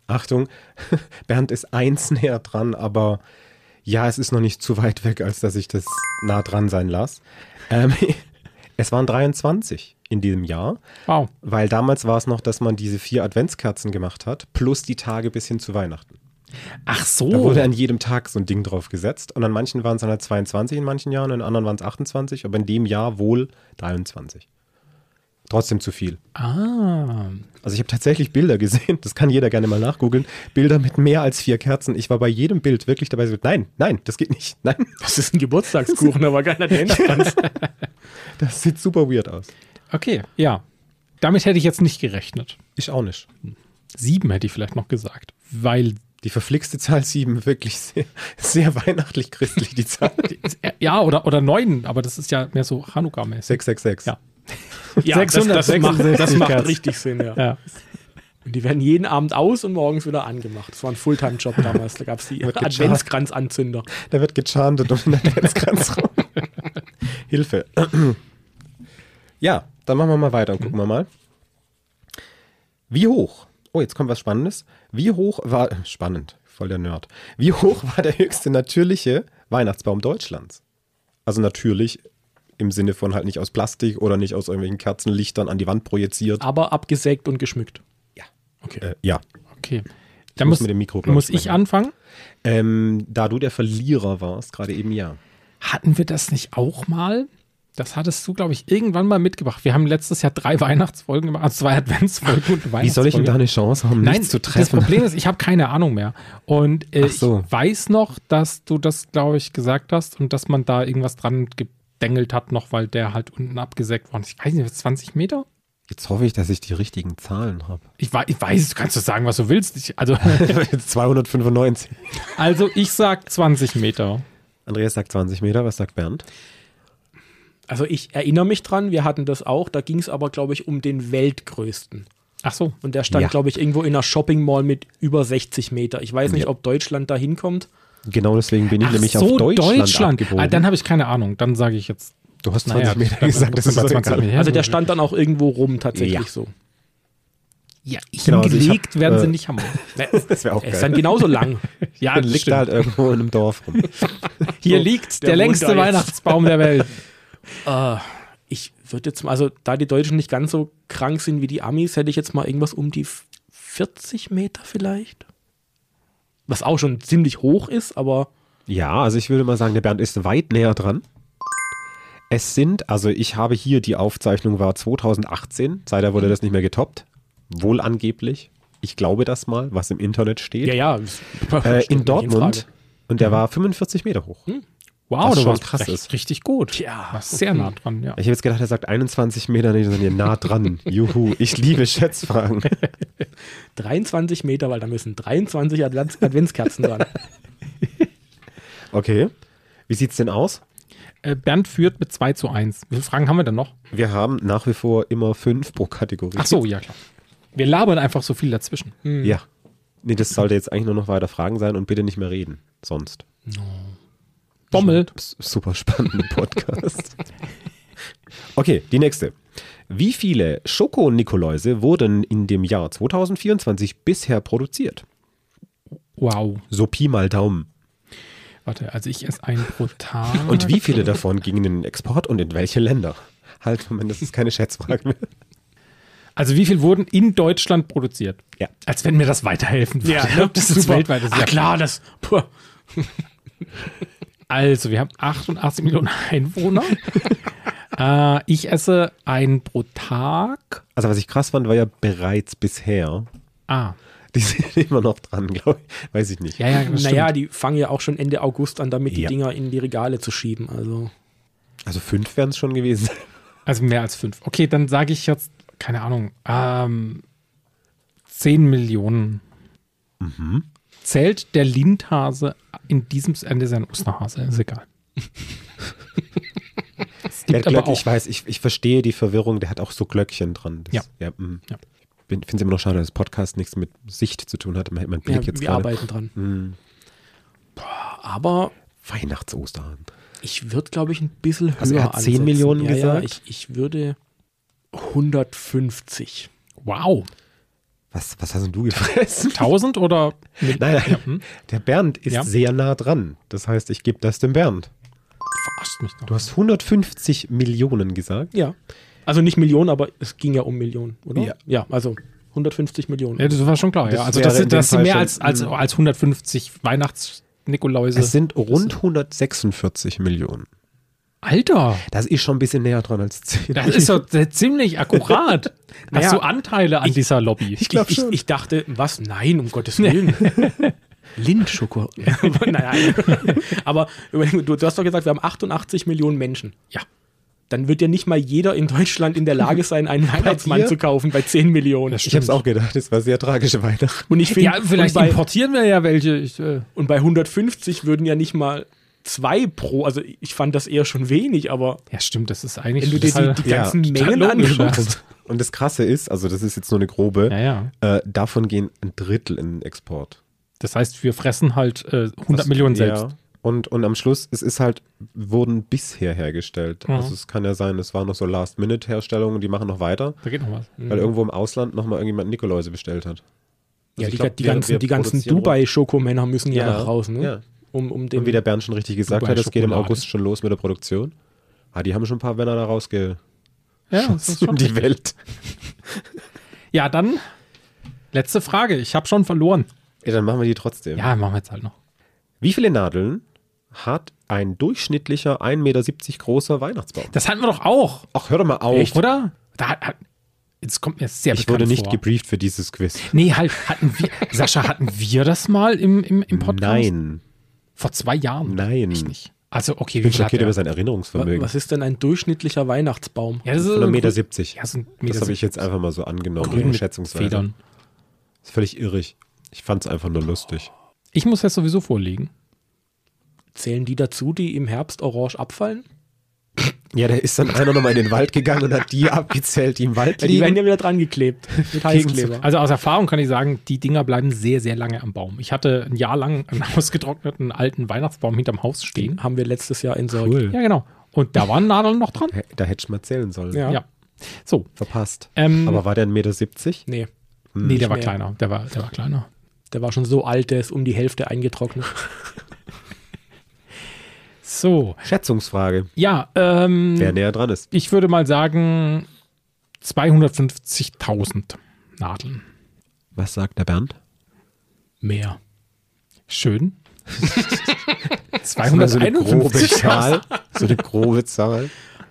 1 näher dran, aber ja, es ist noch nicht zu weit weg, als dass ich das nah dran sein lasse. Es waren 23 in diesem Jahr, Wow. weil damals war es noch, dass man diese 4 Adventskerzen gemacht hat, plus die Tage bis hin zu Weihnachten. Ach so. Da wurde an jedem Tag so ein Ding drauf gesetzt und an manchen waren es dann halt 22 in manchen Jahren, in anderen waren es 28, aber in dem Jahr wohl 23. Trotzdem zu viel. Ah. Also ich habe tatsächlich Bilder gesehen, das kann jeder gerne mal nachgoogeln, Bilder mit mehr als 4 Kerzen. Ich war bei jedem Bild wirklich dabei so, nein, das geht nicht, nein. Das ist ein Geburtstagskuchen, aber keiner denkt dran. Das sieht super weird aus. Okay, ja. Damit hätte ich jetzt nicht gerechnet. Ich auch nicht. 7 hätte ich vielleicht noch gesagt, weil Die verflixte Zahl 7, wirklich sehr, sehr weihnachtlich-christlich, die Zahl. Ja, oder 9, aber das ist ja mehr so Chanukka-mäßig. 666. Ja. Ja, das macht Kerzen. richtig Sinn, ja. Ja. Und die werden jeden Abend aus und morgens wieder angemacht. Das war ein Fulltime-Job damals. Da gab es die Wird gecharrt. Adventskranzanzünder. Da wird gechantet um den Adventskranz rum. Hilfe. Ja, dann machen wir mal weiter und gucken wir mal. Wie hoch? Oh, jetzt kommt was Spannendes. Wie hoch war, spannend, voll der Nerd. Wie hoch war der höchste natürliche Weihnachtsbaum Deutschlands? Also natürlich im Sinne von halt nicht aus Plastik oder nicht aus irgendwelchen Kerzenlichtern an die Wand projiziert. Aber abgesägt und geschmückt. Ja. Okay. Ja. Okay. Dann muss mit dem Mikro, glaub muss ich sprechen. anfangen? Da du der Verlierer warst, gerade eben ja. Hatten wir das nicht auch mal? Das hattest du, glaube ich, irgendwann mal mitgebracht. Wir haben letztes Jahr 3 Weihnachtsfolgen gemacht, also 2 Adventsfolgen und eine Wie soll ich denn da Weihnachtsfolge. eine Chance haben, Nein, nichts zu das treffen? Problem ist, ich habe keine Ahnung mehr. Und Ach so. ich weiß noch, dass du das, glaube ich, gesagt hast und dass man da irgendwas dran gedengelt hat noch, weil der halt unten abgesägt war. Ich weiß nicht, 20 Meter? Jetzt hoffe ich, dass ich die richtigen Zahlen habe. Ich weiß, du kannst sagen, was du willst. Also 295. ich sag 20 Meter. Andreas sagt 20 Meter, was sagt Bernd? Also ich erinnere mich dran, wir hatten das auch. Da ging es aber, glaube ich, um den weltgrößten. Ach so. Und der stand, Ja. glaube ich, irgendwo in einer Shopping Mall mit über 60 Meter. Ich weiß nicht, Ja. ob Deutschland da hinkommt. Genau deswegen bin ich nämlich so, auf Deutschland abgebogen. Dann habe ich keine Ahnung. Dann sage ich jetzt. Du hast 20 Naja, Meter dann gesagt, das ist bei aber 20 egal. Meter. Also der stand dann auch irgendwo rum tatsächlich Ja. so. Ja, Genau, also ich hingelegt hab, werden sie nicht haben. Das wäre auch Er geil. ist dann genauso lang. Ja, Dann liegt er halt irgendwo in einem Dorf rum. Hier So, liegt der der längste wohnt da jetzt. Weihnachtsbaum der Welt. Ich würde jetzt mal, also da die Deutschen nicht ganz so krank sind wie die Amis, hätte ich jetzt mal irgendwas um die 40 Meter vielleicht. Was auch schon ziemlich hoch ist, aber Ja, also ich würde mal sagen, der Bernd ist weit näher dran. Es sind, also ich habe hier, die Aufzeichnung war 2018, seitdem wurde das nicht mehr getoppt. Wohl angeblich. Ich glaube das mal, was im Internet steht. ja. steht In nicht Dortmund. Frage. Und der war 45 Meter hoch. Wow, Was du schon warst krass recht, ist. richtig gut. Ja. Warst sehr nah dran, ja. Ich habe jetzt gedacht, er sagt 21 Meter, nicht, sondern hier nah dran. Juhu, ich liebe Schätzfragen. 23 Meter, weil da müssen 23 Adventskerzen dran. Okay. Wie sieht's denn aus? Bernd führt mit 2:1. Wie viele Fragen haben wir denn noch? Wir haben nach wie vor immer 5 pro Kategorie. Ach so, ja klar. Wir labern einfach so viel dazwischen. Ja. Nee, das sollte jetzt eigentlich nur noch weiter Fragen sein und bitte nicht mehr reden. Sonst. Bommel. Super spannender Podcast. Okay, die nächste. Wie viele Schoko-Nikoläuse wurden in dem Jahr 2024 bisher produziert? Wow. So Pi mal Daumen. Warte, also ich esse einen pro Tag. Und wie viele davon gingen in den Export und in welche Länder? Halt, Moment, das ist keine Schätzfrage mehr. Also wie viel wurden in Deutschland produziert? Ja. Als wenn mir das weiterhelfen würde. ne? Das ist weltweit. Das ist ja klar, das. Puh. Also, wir haben 88 Millionen Einwohner. Ich esse einen pro Tag. Also was ich krass fand, war ja bereits bisher. Die sind immer noch dran, glaube ich. Weiß ich nicht. Ja, das Naja, stimmt. die fangen ja auch schon Ende August an, damit die Ja. Dinger in die Regale zu schieben. Also Also 5 wären es schon gewesen. Also mehr als 5. Okay, dann sage ich jetzt, keine Ahnung, 10 Millionen. Zählt der Lindhase in diesem Ende sein Osterhase? Ist egal. Es gibt aber auch, Ich weiß, ich verstehe die Verwirrung, der hat auch so Glöckchen dran. Das, Ja. Ja. Ja. Ich finde es immer noch schade, dass Podcast nichts mit Sicht zu tun hat. Man hat meinen Blick ja, jetzt wir gerade. arbeiten dran. Aber Weihnachts-Ostern. ich würde, glaube ich, ein bisschen höher Also er hat 10 ansetzen. Millionen ja, gesagt? Ja, ich würde 150. wow. Was hast denn du gefressen? 1000 oder? Nein. Der Bernd ist Ja. sehr nah dran. Das heißt, ich gebe das dem Bernd. Verarscht mich doch. Du hast 150 Millionen gesagt. Ja. Also nicht Millionen, aber es ging ja um Millionen, oder? Ja. Ja, also 150 Millionen. Ja, das war schon klar. Das Ja. Also wäre das in sind, dem das sind Fall mehr schon- als 150 Weihnachts-Nikoläuse. Es sind rund 146 Millionen. Alter, Das ist schon ein bisschen näher dran als 10. das ist doch ziemlich akkurat. Naja, Hast du Anteile an dieser Lobby? Ich glaube schon. Ich dachte, was? Nein, um Gottes Willen. Lindschoko. Nein. Aber überleg, du hast doch gesagt, wir haben 88 Millionen Menschen. Ja. dann wird ja nicht mal jeder in Deutschland in der Lage sein, einen Weihnachtsmann dir? zu kaufen bei 10 Millionen. Ich habe es auch gedacht, das war sehr tragische Weihnachten. Und ich finde, Ja, vielleicht importieren wir ja welche. und bei 150 würden ja nicht mal 2 pro, also ich fand das eher schon wenig, aber Ja, stimmt, das ist eigentlich wenn du dir total- die Ja, ganzen total Mengen logisch, anschaust. Und das Krasse ist, also das ist jetzt nur eine grobe, Ja. davon gehen 1/3 in den Export. Das heißt, wir fressen halt 100 Millionen selbst. Ja. Und am Schluss, es ist halt, wurden bisher hergestellt. Mhm. Also es kann ja sein, es waren noch so Last-Minute-Herstellungen, die machen noch weiter, Da geht noch was. weil irgendwo im Ausland nochmal irgendjemand Nikoläuse bestellt hat. Ja, Also ich die, glaub, die wir ganzen produzieren Dubai-Schokomänner müssen ja noch raus, ne? Ja. Um den Und wie der Bernd schon richtig gesagt Dubai hat, es geht im Schokolade. August schon los mit der Produktion. Die haben schon ein paar Männer da rausgeschossen Ja, das ist schon in die Welt. Ja, dann letzte Frage. Ich habe schon verloren. Ja, dann machen wir die trotzdem. Ja, machen wir jetzt halt noch. Wie viele Nadeln hat ein durchschnittlicher 1,70 Meter großer Weihnachtsbaum? Das hatten wir doch auch, Ach, hör doch mal auf. oder? Jetzt kommt mir sehr Ich bekannt wurde nicht vor. gebrieft für dieses Quiz. Nee, halt, hatten wir das mal im Podcast? Nein, Vor 2 Jahren? nein. Ich nicht. Also, okay, Ich bin viel hat schockiert der? über sein Erinnerungsvermögen. Was ist denn ein durchschnittlicher Weihnachtsbaum? Ja, das ist Von 1,70 Meter. Ja, so ein Das habe ich jetzt einfach mal so angenommen. grün mit schätzungsweise. Federn. Das ist völlig irrig. Ich fand es einfach nur lustig. Ich muss das sowieso vorlegen. Zählen die dazu, die im Herbst orange abfallen? Ja, da ist dann einer nochmal in den Wald gegangen und hat die abgezählt, die im Wald Ja, die werden liegen. ja wieder dran geklebt mit Heißkleber. Also aus Erfahrung kann ich sagen, die Dinger bleiben sehr, sehr lange am Baum. Ich hatte ein Jahr lang einen ausgetrockneten alten Weihnachtsbaum hinterm Haus stehen. Den haben wir letztes Jahr entsorgt. Cool. Ja, genau. Und da waren Nadeln noch dran. Da hätte ich mal zählen sollen. Ja. Ja. So. Verpasst. Ähm, Aber war der 1,70 Meter? Nee, Nee, der war mehr. kleiner. Der war kleiner. der war schon so alt, der ist um die Hälfte eingetrocknet. So. Schätzungsfrage. Ja, Wer näher dran ist. ich würde mal sagen 250.000 Nadeln. Was sagt der Bernd? Mehr. Schön. So eine grobe 251. Zahl. So eine grobe Zahl.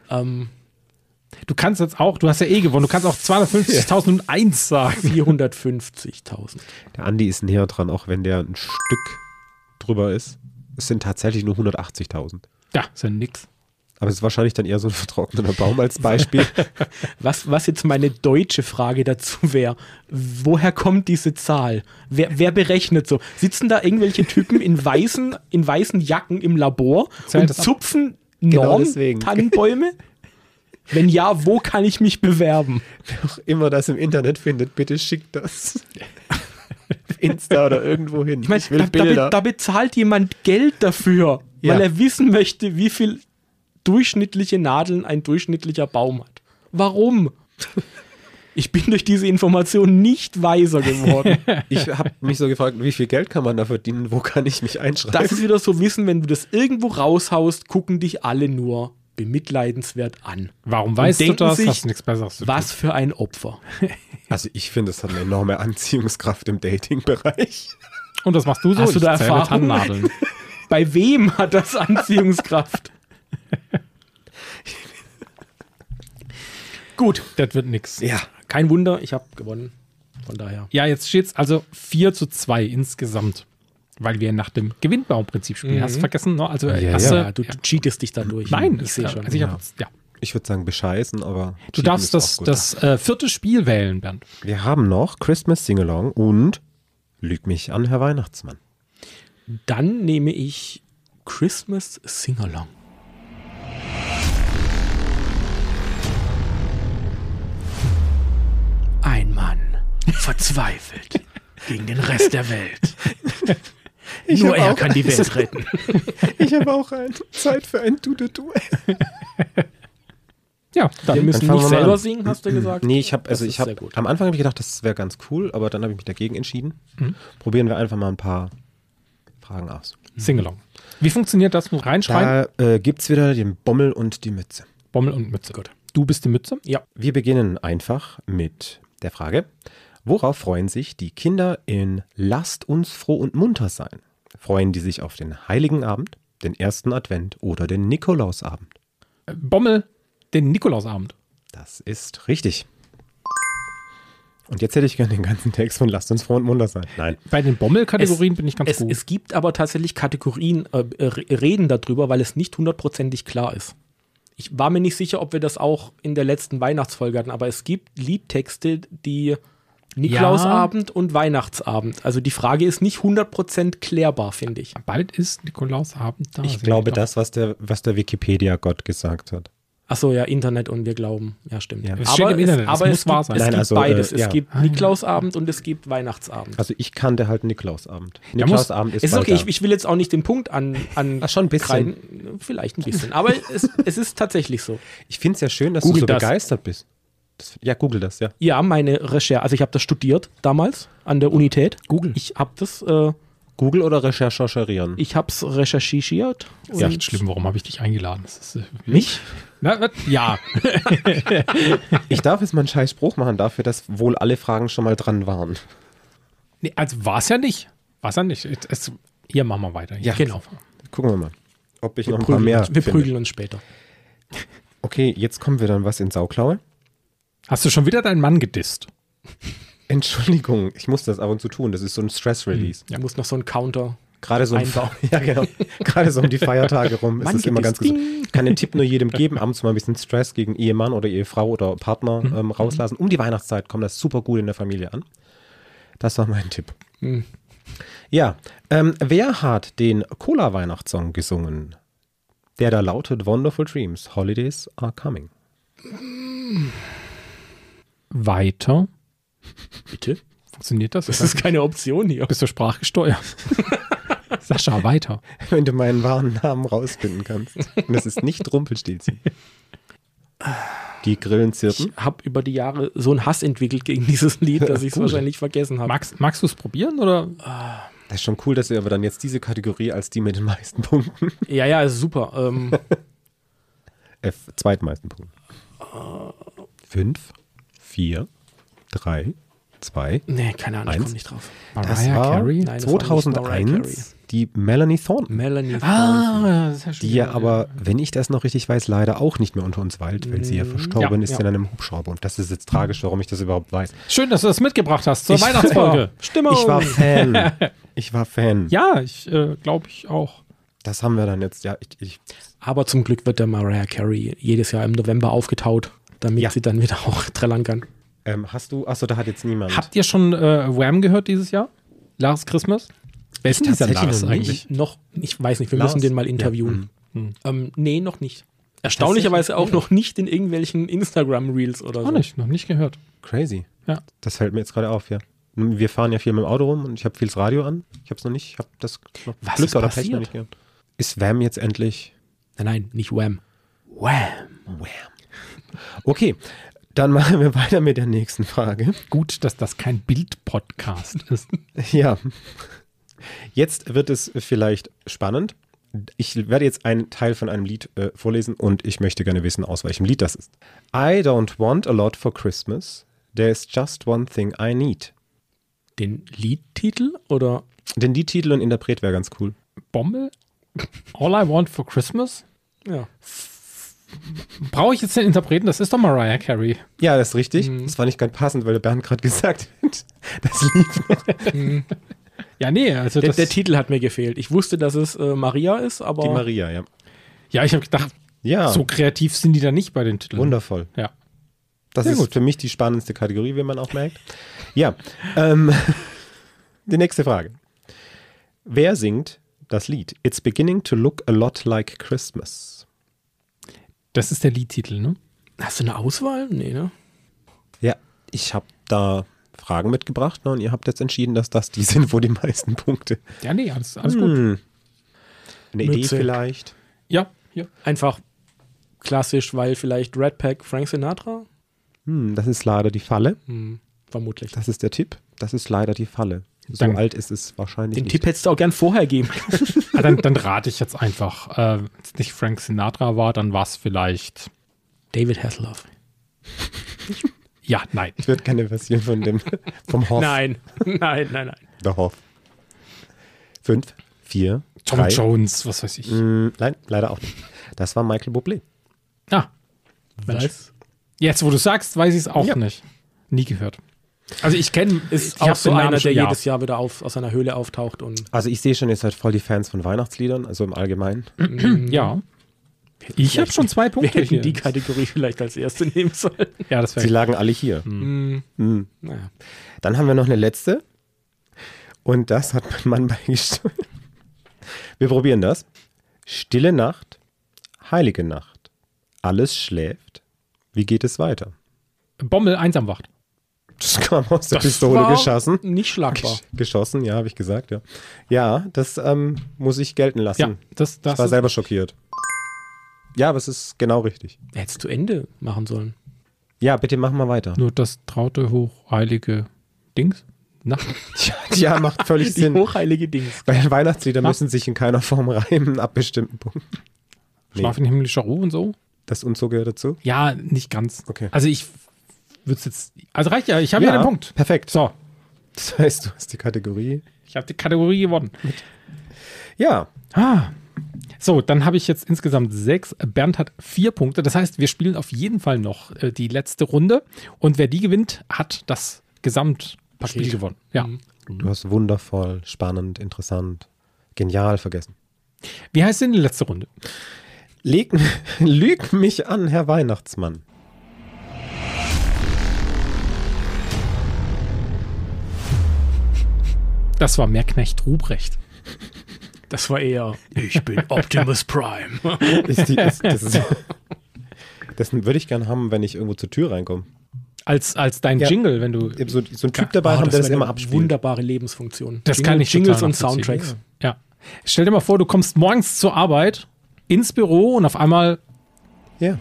Du kannst jetzt auch, du hast ja gewonnen, du kannst auch 250.001 sagen. 450.000. Der Andi ist näher dran, auch wenn der ein Stück drüber ist. Es sind tatsächlich nur 180.000. Ja, ist ja nix. Aber es ist wahrscheinlich dann eher so ein vertrockneter Baum als Beispiel. Was jetzt meine deutsche Frage dazu wäre, woher kommt diese Zahl? Wer berechnet so? Sitzen da irgendwelche Typen in weißen Jacken im Labor Zählt und das ab? zupfen Genau deswegen. Tannenbäume? Wenn ja, wo kann ich mich bewerben? Wer auch immer das im Internet findet, bitte schickt das. Insta oder irgendwo hin. Ich meine, will Bilder. da bezahlt jemand Geld dafür, Ja. weil er wissen möchte, wie viel durchschnittliche Nadeln ein durchschnittlicher Baum hat. Warum? Ich bin durch diese Information nicht weiser geworden. Ich habe mich so gefragt, wie viel Geld kann man da verdienen? Wo kann ich mich einschreiben? Das ist wieder so Wissen, wenn du das irgendwo raushaust, gucken dich alle nur bemitleidenswert an. Warum weißt du denken das? sich, Hast du nichts Besseres zu tun. Was für ein Opfer. Also ich finde, es hat eine enorme Anziehungskraft im Dating-Bereich. Und das machst du so? Hast du Ich da zähle Erfahrung? Tannennadeln. Bei wem hat das Anziehungskraft? Gut, Das wird nix. Ja. kein Wunder, ich habe gewonnen. Von daher. Ja, jetzt steht es also 4:2 insgesamt. Weil wir nach dem Gewinnbaumprinzip spielen. Hast du vergessen? Ne? Also ja. Du cheatest dich dadurch. Nein, ich sehe schon. Also ich hab jetzt, ja. Ich würde sagen bescheißen, aber Du cheaten darfst ist auch das gut. vierte Spiel wählen, Bernd. Wir haben noch Christmas Singalong und Lüg mich an, Herr Weihnachtsmann. Dann nehme ich Christmas Singalong. Ein Mann, verzweifelt gegen den Rest der Welt. Nur er kann die Welt retten. Ich habe auch Zeit für ein Du-Du-Du. Ja, dann Wir müssen fangen nicht wir mal selber an. singen, hast du gesagt? Nee, Das ist sehr gut. am Anfang habe ich gedacht, das wäre ganz cool, aber dann habe ich mich dagegen entschieden. Probieren wir einfach mal ein paar Fragen aus. Singalong. Wie funktioniert das? Reinschreien? Da gibt es wieder den Bommel und die Mütze. Bommel und Mütze. Gut. Du bist die Mütze? Ja, Wir beginnen einfach mit der Frage, worauf freuen sich die Kinder in Lasst uns froh und munter sein? Freuen die sich auf den Heiligen Abend, den ersten Advent oder den Nikolausabend? Bommel, den Nikolausabend. Das ist richtig. Und jetzt hätte ich gerne den ganzen Text von Lasst uns froh und munter sein. Nein. Bei den Bommel-Kategorien bin ich ganz gut. es gibt aber tatsächlich Kategorien, Reden darüber, weil es nicht hundertprozentig klar ist. Ich war mir nicht sicher, ob wir das auch in der letzten Weihnachtsfolge hatten, aber es gibt Liedtexte, die Nikolausabend und Weihnachtsabend. Also die Frage ist nicht 100% klärbar, finde ich. Bald ist Nikolausabend da. Ich glaube, das, was der Wikipedia-Gott gesagt hat. Achso, ja, Internet und wir glauben. Ja, stimmt. Ja. Es steht im Internet, das muss wahr sein. Es Nein, gibt also, beides. ja. Es gibt Nikolausabend und es gibt Weihnachtsabend. Also ich kannte halt Nikolausabend. Ja, Nikolausabend Es ist bald okay, da. ich will jetzt auch nicht den Punkt an Ach, schon ein bisschen. kreiden. Vielleicht ein bisschen. Aber es ist tatsächlich so. Ich finde es ja schön, dass Google du so das. begeistert bist. Ja, google das, ja. Ja, meine Recherche, also ich habe das studiert damals an der Unität. Google. Ich habe das, Google oder recherchieren? ich habe es recherchiert. Das ist echt schlimm, warum habe ich dich eingeladen? Das ist, Mich? Na, was? Ja. Ich darf jetzt mal einen scheiß Spruch machen dafür, dass wohl alle Fragen schon mal dran waren. Nee, also war es ja nicht. War es ja nicht. Hier machen wir weiter. Ja, genau. Gucken wir mal, ob ich noch ein paar mehr Wir finde. prügeln uns später. Okay, jetzt kommen wir dann was in Sauklaue. Hast du schon wieder deinen Mann gedisst? Entschuldigung, ich muss das ab und zu tun. Das ist so ein Stress-Release. Du musst noch so einen Counter. Gerade so, Einbauen. ja, genau. Gerade so um die Feiertage rum ist Mann, es immer ganz gedisst. gesund. Ich kann den Tipp nur jedem geben, abends mal ein bisschen Stress gegen Ehemann oder Ehefrau oder Partner rauslassen. Um die Weihnachtszeit kommt das super gut in der Familie an. Das war mein Tipp. Ja, wer hat den Cola-Weihnachtssong gesungen? Der da lautet Wonderful Dreams, Holidays are coming. Weiter. Bitte? Funktioniert das? Das ist keine Option hier. Bist du sprachgesteuert? Sascha, weiter. Wenn du meinen wahren Namen rausfinden kannst. Und es ist nicht Rumpelstilzchen. Die Grillen zirpen. Ich habe über die Jahre so einen Hass entwickelt gegen dieses Lied, dass ich es Gut. wahrscheinlich vergessen habe. Magst du es probieren oder? Das ist schon cool, dass ihr aber dann jetzt diese Kategorie als die mit den meisten Punkten, Ja, ist super. zweitmeisten Punkten. 5, 4, 3, 2. Nee, keine Ahnung, ich Eins. komme nicht drauf. Das Mariah war Carey? Nein, das war nicht Mariah 2001 die Melanie Thornton. Melanie Thornton. Das ist ja schon Die ja aber, wenn ich das noch richtig weiß, leider auch nicht mehr unter uns weilt, weil sie ja verstorben Ja, ist ja. in einem Hubschrauber. Und das ist jetzt tragisch, warum ich das überhaupt weiß. Schön, dass du das mitgebracht hast zur Ich- Weihnachtsfolge. Stimmung. Ich war Fan. Ich war Fan. Ja, ich glaube ich auch. Das haben wir dann jetzt, ja, ich Aber zum Glück wird der Mariah Carey jedes Jahr im November aufgetaut, damit Ja. sie dann wieder auch trällern kann. hast du, achso, da hat jetzt niemand. Habt ihr schon Wham gehört dieses Jahr? Last Christmas? Wer ist denn dieser tatsächlich Lars noch nicht. eigentlich? Noch, ich weiß nicht, wir Lars? müssen den mal Ja, interviewen. Nee, noch nicht. Erstaunlicherweise auch noch nicht in irgendwelchen Instagram-Reels oder so. Auch nicht, noch nicht gehört. Crazy. Ja. Das fällt mir jetzt gerade auf, ja. Wir fahren ja viel mit dem Auto rum und ich habe viel das Radio an. Ich habe es noch nicht, ich habe das noch Was Glück ist oder Pech passiert? noch nicht gehabt. Ist Wham jetzt endlich? Nein, nicht Wham. Wham. Okay, dann machen wir weiter mit der nächsten Frage. Gut, dass das kein Bild-Podcast ist. Ja, jetzt wird es vielleicht spannend. Ich werde jetzt einen Teil von einem Lied vorlesen und ich möchte gerne wissen, aus welchem Lied das ist. I don't want a lot for Christmas. There's just one thing I need. Den Liedtitel oder? Den Liedtitel und Interpret wäre ganz cool. Bombe? All I want for Christmas? Ja. Brauche ich jetzt den Interpreten? Das ist doch Mariah Carey. Ja, das ist richtig. Das war nicht ganz passend, weil der Bernd gerade gesagt hat, das Lied. Ja, nee, also Der Titel hat mir gefehlt. Ich wusste, dass es Maria ist, aber Die Maria, ja. ja, ich habe gedacht, Ja, so kreativ sind die da nicht bei den Titeln. wundervoll. Ja. Das Sehr ist gut. für mich die spannendste Kategorie, wie man auch merkt. Ja, die nächste Frage. Wer singt das Lied It's beginning to look a lot like Christmas? Das ist der Liedtitel, ne? hast du eine Auswahl? Nee, ne? Ja, ich habe da Fragen mitgebracht, ne, und ihr habt jetzt entschieden, dass das die sind, wo die meisten Punkte. Ja, nee, alles gut. Eine Idee Mütze. vielleicht? Ja, ja. Einfach klassisch, weil vielleicht Red Pack Frank Sinatra? Das ist leider die Falle. Vermutlich. Das ist der Tipp. Das ist leider die Falle. So Dann- alt ist es wahrscheinlich Den nicht. Tipp hättest du auch gern vorher geben. Dann rate ich jetzt einfach. Wenn es nicht Frank Sinatra war, dann war es vielleicht. David Hasselhoff. Ja, nein. Ich würde keine Version von dem, vom Hoff. Nein. Nein. Der Hoff. 5, 4, Tom 3. Jones, was weiß ich. Nein, leider auch nicht. Das war Michael Bublé. Ah, Mensch. Jetzt, wo du sagst, weiß ich es auch Ja. nicht. Nie gehört. Also ich kenne, Ist ich auch hab so den Namen einer, schon, der ja. jedes Jahr wieder aus seiner Höhle auftaucht und Also ich sehe schon, ihr seid voll die Fans von Weihnachtsliedern, also im Allgemeinen. Ja. Ich habe schon 2 Wir Punkte hätten hier. die Kategorie vielleicht als erste nehmen sollen. Ja, das Sie wäre. lagen alle hier. Naja. Dann haben wir noch eine letzte. Und das hat mein Mann beigesteuert. Wir probieren das. Stille Nacht, heilige Nacht. Alles schläft. Wie geht es weiter? Bommel Einsamwacht. Das kam aus der Das Pistole war geschossen. Nicht schlagbar. Geschossen, ja, habe ich gesagt, ja. Ja, das muss ich gelten lassen. Ja, das Ich war selber schockiert. Ja, aber es ist genau richtig. Hättest zu Ende machen sollen. Ja, bitte mach mal weiter. nur das traute, hochheilige Dings. Nacht. Ja, macht völlig Die Sinn. hochheilige Dings. Weil Weihnachtslieder müssen sich in keiner Form reimen ab bestimmten Punkten. Schlaf in himmlischer Ruhe und so. Das und so gehört dazu? Ja, nicht ganz. Okay. Also ich würde es jetzt. Also reicht ja, ich habe ja den Punkt. Perfekt. So, Das heißt, du hast die Kategorie. ich habe die Kategorie gewonnen. Ja, So, dann habe ich jetzt insgesamt 6. Bernd hat 4 Punkte. Das heißt, wir spielen auf jeden Fall noch die letzte Runde. Und wer die gewinnt, hat das Gesamtspiel gewonnen. Ja. du hast wundervoll, spannend, interessant, genial vergessen. Wie heißt denn die letzte Runde? Lüg mich an, Herr Weihnachtsmann. Das war Meerknecht Ruprecht. Das war eher, ich bin Optimus Prime. Das würde ich gern haben, wenn ich irgendwo zur Tür reinkomme. Als dein Ja. Jingle, wenn du. So ein Typ dabei haben, der das wäre immer eine abspielt. wunderbare Lebensfunktion. Das kann ich Jingles total und nachvollziehen. Soundtracks. Ja. Stell dir mal vor, du kommst morgens zur Arbeit ins Büro und auf einmal Ja.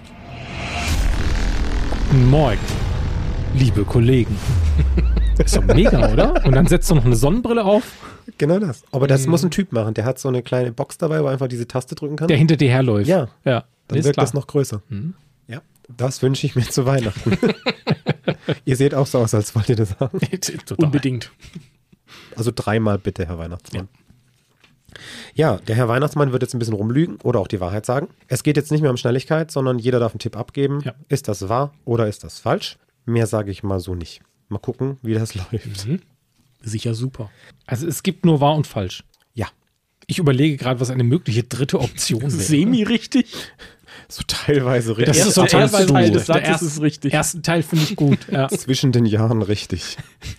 Guten Morgen, liebe Kollegen. Ist doch mega, oder? Und dann setzt du noch eine Sonnenbrille auf, Genau das. Aber das muss ein Typ machen. Der hat so eine kleine Box dabei, wo er einfach diese Taste drücken kann. der hinter dir herläuft. Ja. Ja. Dann Ist wirkt klar. das noch größer. Ja. Das wünsche ich mir zu Weihnachten. Ihr seht auch so aus, als wollt ihr das haben. Total. Unbedingt. Also 3-mal bitte, Herr Weihnachtsmann. Ja, der Herr Weihnachtsmann wird jetzt ein bisschen rumlügen oder auch die Wahrheit sagen. Es geht jetzt nicht mehr um Schnelligkeit, sondern jeder darf einen Tipp abgeben. Ja. Ist das wahr oder ist das falsch? Mehr sage ich mal so nicht. Mal gucken, wie das läuft. Sicher super. Also es gibt nur wahr und falsch. Ja, Ich überlege gerade, was eine mögliche dritte Option wäre. Semi-richtig. so teilweise Das richtig. ist so Der erste teilweise Teil gut. des Satzes Der erste- ist richtig. Ersten Teil finde ich gut. Ja. Zwischen den Jahren richtig.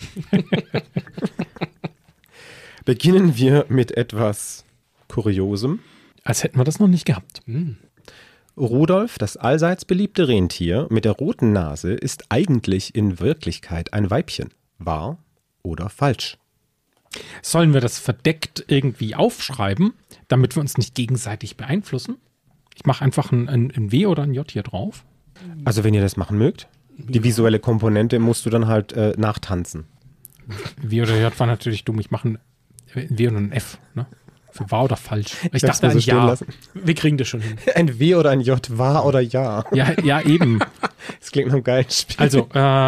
Beginnen wir mit etwas Kuriosem. Als hätten wir das noch nicht gehabt. Rudolf, das allseits beliebte Rentier mit der roten Nase, ist eigentlich in Wirklichkeit ein Weibchen. Wahr oder falsch? Sollen wir das verdeckt irgendwie aufschreiben, damit wir uns nicht gegenseitig beeinflussen? Ich mache einfach ein W oder ein J hier drauf. Also wenn ihr das machen mögt, die visuelle Komponente musst du dann halt nachtanzen. W oder J war natürlich dumm. Ich mache ein W und ein F. Ne? Für wahr oder falsch. Ich hab's dachte mal so ein stehen Ja. lassen. Wir kriegen das schon hin. Ein W oder ein J, wahr oder ja? Ja, eben. Das klingt nach einem geilen Spiel. Also,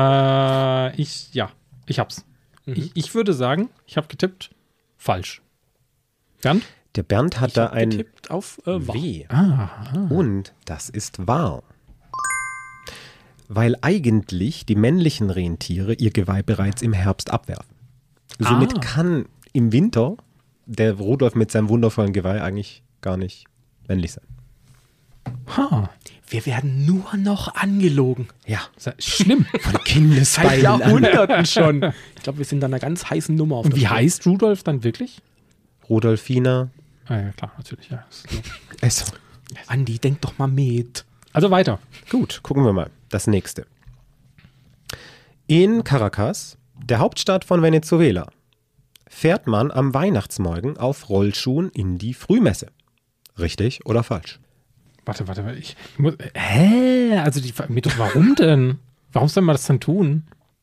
ich hab's. Ich würde sagen, ich habe getippt, falsch. Bernd? Der Bernd hat da ein Getippt auf wahr. W. Und das ist wahr. Weil eigentlich die männlichen Rentiere ihr Geweih bereits im Herbst abwerfen. Somit kann im Winter der Rudolf mit seinem wundervollen Geweih eigentlich gar nicht männlich sein. Ha, Wir werden nur noch angelogen. Ja, schlimm. von Seit Kindesbeinen an. Jahrhunderten schon. Ich glaube, wir sind da einer ganz heißen Nummer auf Und der wie Spur. heißt Rudolf dann wirklich? Rudolfina. Ah, ja, klar, natürlich. Ja. Also, Andi, denk doch mal mit. Also weiter. gut, gucken wir mal. Das nächste. In Caracas, der Hauptstadt von Venezuela, fährt man am Weihnachtsmorgen auf Rollschuhen in die Frühmesse. Richtig oder falsch? Warte. Ich muss, also warum denn? Warum soll man das dann tun?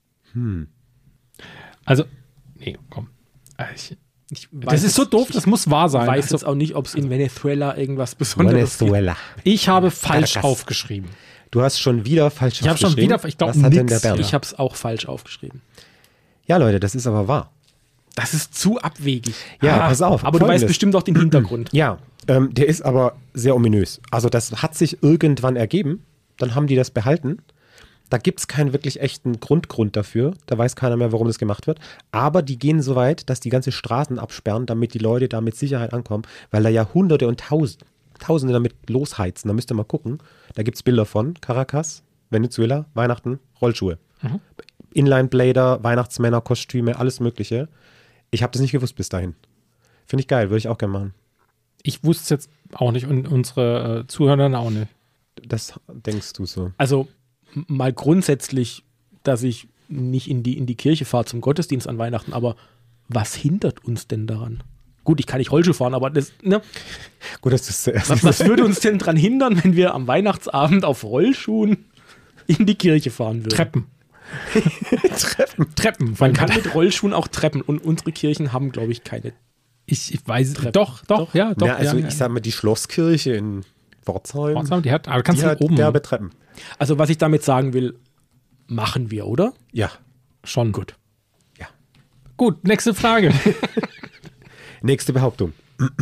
Also, nee, komm. Ich Das ist so doof, das muss wahr sein. Ich weiß Also, jetzt auch nicht, ob es in Venezuela irgendwas Besonderes gibt. Venezuela. ich habe falsch Caracas. aufgeschrieben. Du hast schon wieder falsch Ich habe schon aufgeschrieben. wieder, ich glaube, Was hat denn der nix. Bernd? Ich habe es auch falsch aufgeschrieben. Ja, Leute, das ist aber wahr. Das ist zu abwegig. Ja, pass auf. Aber du weißt Folgendes. bestimmt auch den Hintergrund. Ja, der ist aber sehr ominös. Also das hat sich irgendwann ergeben, dann haben die das behalten. Da gibt es keinen wirklich echten Grund dafür. Da weiß keiner mehr, warum das gemacht wird. Aber die gehen so weit, dass die ganze Straßen absperren, damit die Leute da mit Sicherheit ankommen, weil da ja Hunderte und Tausende Tausende damit losheizen. Da müsst ihr mal gucken. Da gibt es Bilder von Caracas, Venezuela, Weihnachten, Rollschuhe. Inline-Blader, Weihnachtsmänner, Kostüme, alles Mögliche. Ich habe das nicht gewusst bis dahin. Finde ich geil, würde ich auch gerne machen. Ich wusste es jetzt auch nicht und unsere Zuhörer auch nicht. Das denkst du so. Also mal grundsätzlich, dass ich nicht in die Kirche fahre zum Gottesdienst an Weihnachten, aber was hindert uns denn daran? Gut, ich kann nicht Rollschuh fahren, aber das, ne? Gut, dass du es zuerst Was würde uns denn daran hindern, wenn wir am Weihnachtsabend auf Rollschuhen in die Kirche fahren würden? Treppen. Man kann mit Rollschuhen auch Treppen und unsere Kirchen haben, glaube ich, keine. Ich weiß, Treppen. doch. Ja, also ich sag mal, die Schlosskirche in Pforzheim, Pforzheim, die hat, aber kannst die du hat oben derbe Treppen. Also was ich damit sagen will, machen wir, oder? Ja, schon. Gut. ja. Gut, nächste Frage. Nächste Behauptung.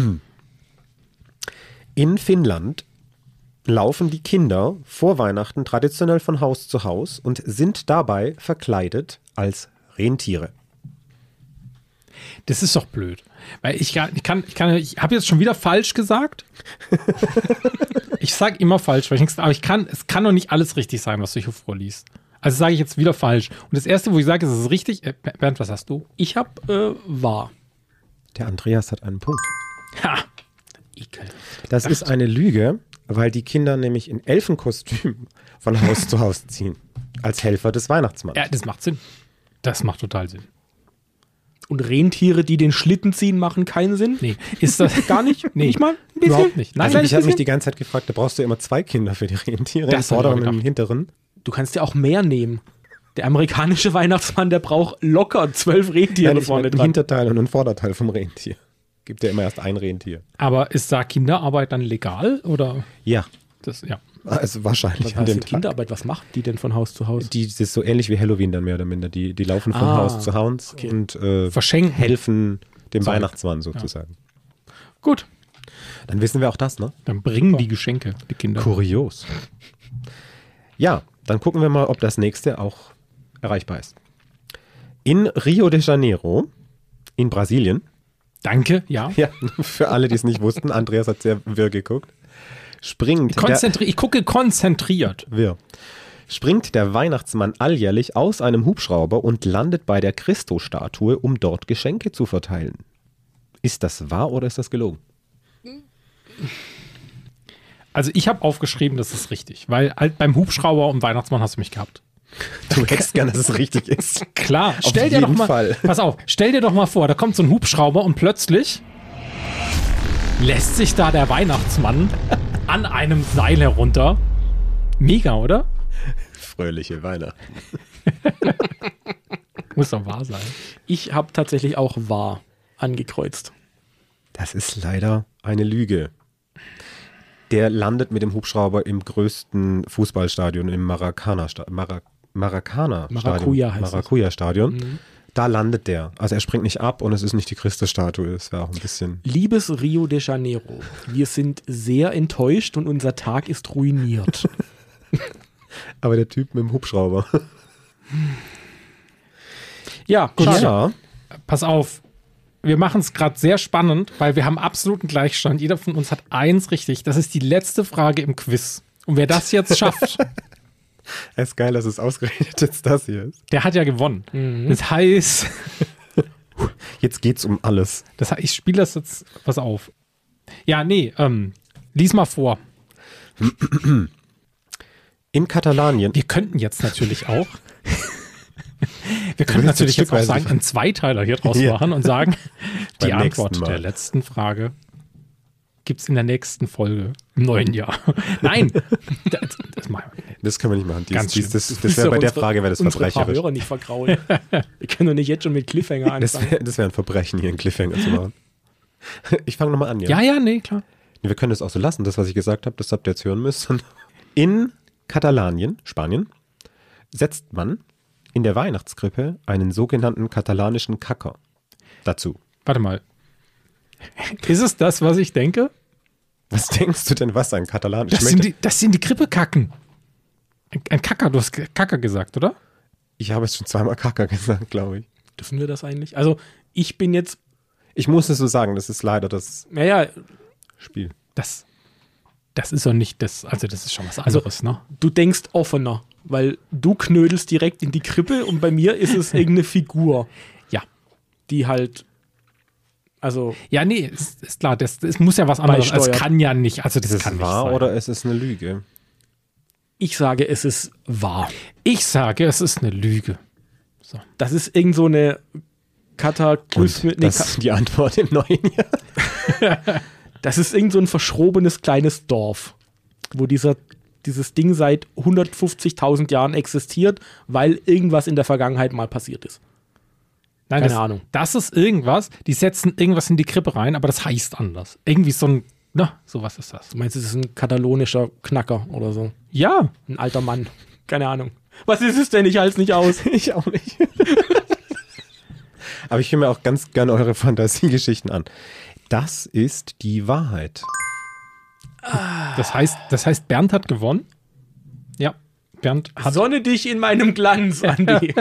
In Finnland laufen die Kinder vor Weihnachten traditionell von Haus zu Haus und sind dabei verkleidet als Rentiere. Das ist doch blöd. Weil ich habe jetzt schon wieder falsch gesagt. Ich sage immer falsch, weil ich nichts, aber es kann doch nicht alles richtig sein, was du hier vorliest. Also sage ich jetzt wieder falsch. Und das Erste, wo ich sage, ist es richtig. Bernd, was hast du? Ich habe wahr. Der Andreas hat einen Punkt. Ha! Ekel. Das ist eine Lüge, weil die Kinder nämlich in Elfenkostüm von Haus zu Haus ziehen. Als Helfer des Weihnachtsmanns. Ja, das macht Sinn. Das macht total Sinn. Und Rentiere, die den Schlitten ziehen, machen keinen Sinn? Nee, ist das Gar nicht? Nee, Nicht mal? Ein bisschen? überhaupt nicht. Nein, Also ich habe mich bisschen? die ganze Zeit gefragt, da brauchst du immer 2 Kinder für die Rentiere, im Das hab ich vorderen auch und im gedacht. hinteren. Du kannst ja auch mehr nehmen. Der amerikanische Weihnachtsmann, der braucht locker 12 Rentiere Nein, ich vorne meine, ein dran. Hinterteil und ein Vorderteil vom Rentier. Gibt ja immer erst ein Rentier. aber ist da Kinderarbeit dann legal? Oder Ja, das, ja. also wahrscheinlich Was an heißt dem denn Tag. Kinderarbeit? Was macht die denn von Haus zu Haus? Das ist so ähnlich wie Halloween dann mehr oder minder. Die laufen von Ah, Haus zu Haus okay. und Verschenken. helfen dem Zeug. Weihnachtsmann sozusagen. Gut. Dann wissen wir auch das, ne? Dann bringen die Geschenke, die Kinder. Kurios. Ja, dann gucken wir mal, ob das nächste auch erreichbar ist. In Rio de Janeiro, in Brasilien, Danke, ja. ja, für alle, die es nicht wussten, Andreas hat sehr wirr geguckt, springt Ich gucke konzentriert. springt der Weihnachtsmann alljährlich aus einem Hubschrauber und landet bei der Christo-Statue, um dort Geschenke zu verteilen. Ist das wahr oder ist das gelogen? Also ich habe aufgeschrieben, das ist richtig, weil halt beim Hubschrauber und Weihnachtsmann hast du mich gehabt. Du hättest gern, dass es richtig ist. Klar, Auf jeden Fall. Pass auf, stell dir doch mal vor, da kommt so ein Hubschrauber und plötzlich lässt sich da der Weihnachtsmann an einem Seil herunter. Mega, oder? Fröhliche Weihnachten. Muss doch wahr sein. Ich habe tatsächlich auch wahr angekreuzt. Das ist leider eine Lüge. Der landet mit dem Hubschrauber im größten Fußballstadion im Maracuja heißt es. Maracuja-Stadion. Da landet der. Also er springt nicht ab und es ist nicht die Christusstatue. Das wäre auch ein bisschen... Liebes Rio de Janeiro, wir sind sehr enttäuscht und unser Tag ist ruiniert. Aber der Typ mit dem Hubschrauber. Ja, Schade. Ja, Pass auf, wir machen es gerade sehr spannend, weil wir haben absoluten Gleichstand. Jeder von uns hat eins richtig. Das ist die letzte Frage im Quiz. Und wer das jetzt schafft, ist geil, dass es ausgerechnet jetzt das hier ist. der hat ja gewonnen. Das heißt, Jetzt geht's um alles. ich spiele das jetzt, pass auf. Ja, nee, lies mal vor. In Katalanien. Wir könnten jetzt natürlich auch, wir könnten willst natürlich jetzt auch stückweise- sagen, einen Zweiteiler hier draus Ja. machen und sagen, die Beim nächsten Antwort Mal. der letzten Frage gibt es in der nächsten Folge im neuen Jahr. Nein, das machen wir nicht. Das können wir nicht machen. Ganz schlimm. Das wäre bei der Frage, wäre das unsere verbrecherisch. Hörer nicht vergrauen. Wir können doch nicht jetzt schon mit Cliffhanger Das anfangen. wäre ein Verbrechen, hier einen Cliffhanger zu machen. Ich fange nochmal an, Ja, nee, klar. Wir können das auch so lassen. Das, was ich gesagt habe, das habt ihr jetzt hören müssen. In Katalanien, Spanien, setzt man in der Weihnachtskrippe einen sogenannten katalanischen Kacker dazu. Warte mal. Ist es das, was ich denke? Was denkst du denn, was ein katalanisch schmeckt? Das sind die Krippekacken. Ein Kacker, du hast Kacker gesagt, oder? Ich habe es schon zweimal Kacker gesagt, glaube ich. Dürfen wir das eigentlich? Also, ich bin jetzt, Ich muss es so sagen, das ist leider das naja, Spiel. Das. Das ist doch nicht das, also das ist schon was anderes, ne? Du denkst offener, weil du knödelst direkt in die Krippe und bei mir ist es irgendeine Figur. Ja. Die halt, also... Ja, nee, ist klar, das muss ja was anderes, es beisteuert. kann ja nicht, also das Ist kann es nicht wahr sein. oder ist es eine Lüge? Ich sage, es ist wahr. Ich sage, es ist eine Lüge. Das ist irgend so eine Kataklysme... Und das ist die Antwort im neuen Jahr. Das ist irgend so ein verschrobenes kleines Dorf, wo dieses Ding seit 150.000 Jahren existiert, weil irgendwas in der Vergangenheit mal passiert ist. Nein, Keine Ahnung. Das ist irgendwas, die setzen irgendwas in die Krippe rein, aber das heißt anders. Irgendwie so ein, sowas ist das. Du meinst, es ist ein katalonischer Knacker oder so? Ja. Ein alter Mann. Keine Ahnung. Was ist es denn? Ich halte es nicht aus. Ich auch nicht. Aber ich höre mir auch ganz gerne eure Fantasiegeschichten an. Das ist die Wahrheit. Das heißt, Bernd hat gewonnen. Ja, Bernd hat. Sonne dich in meinem Glanz, Andi.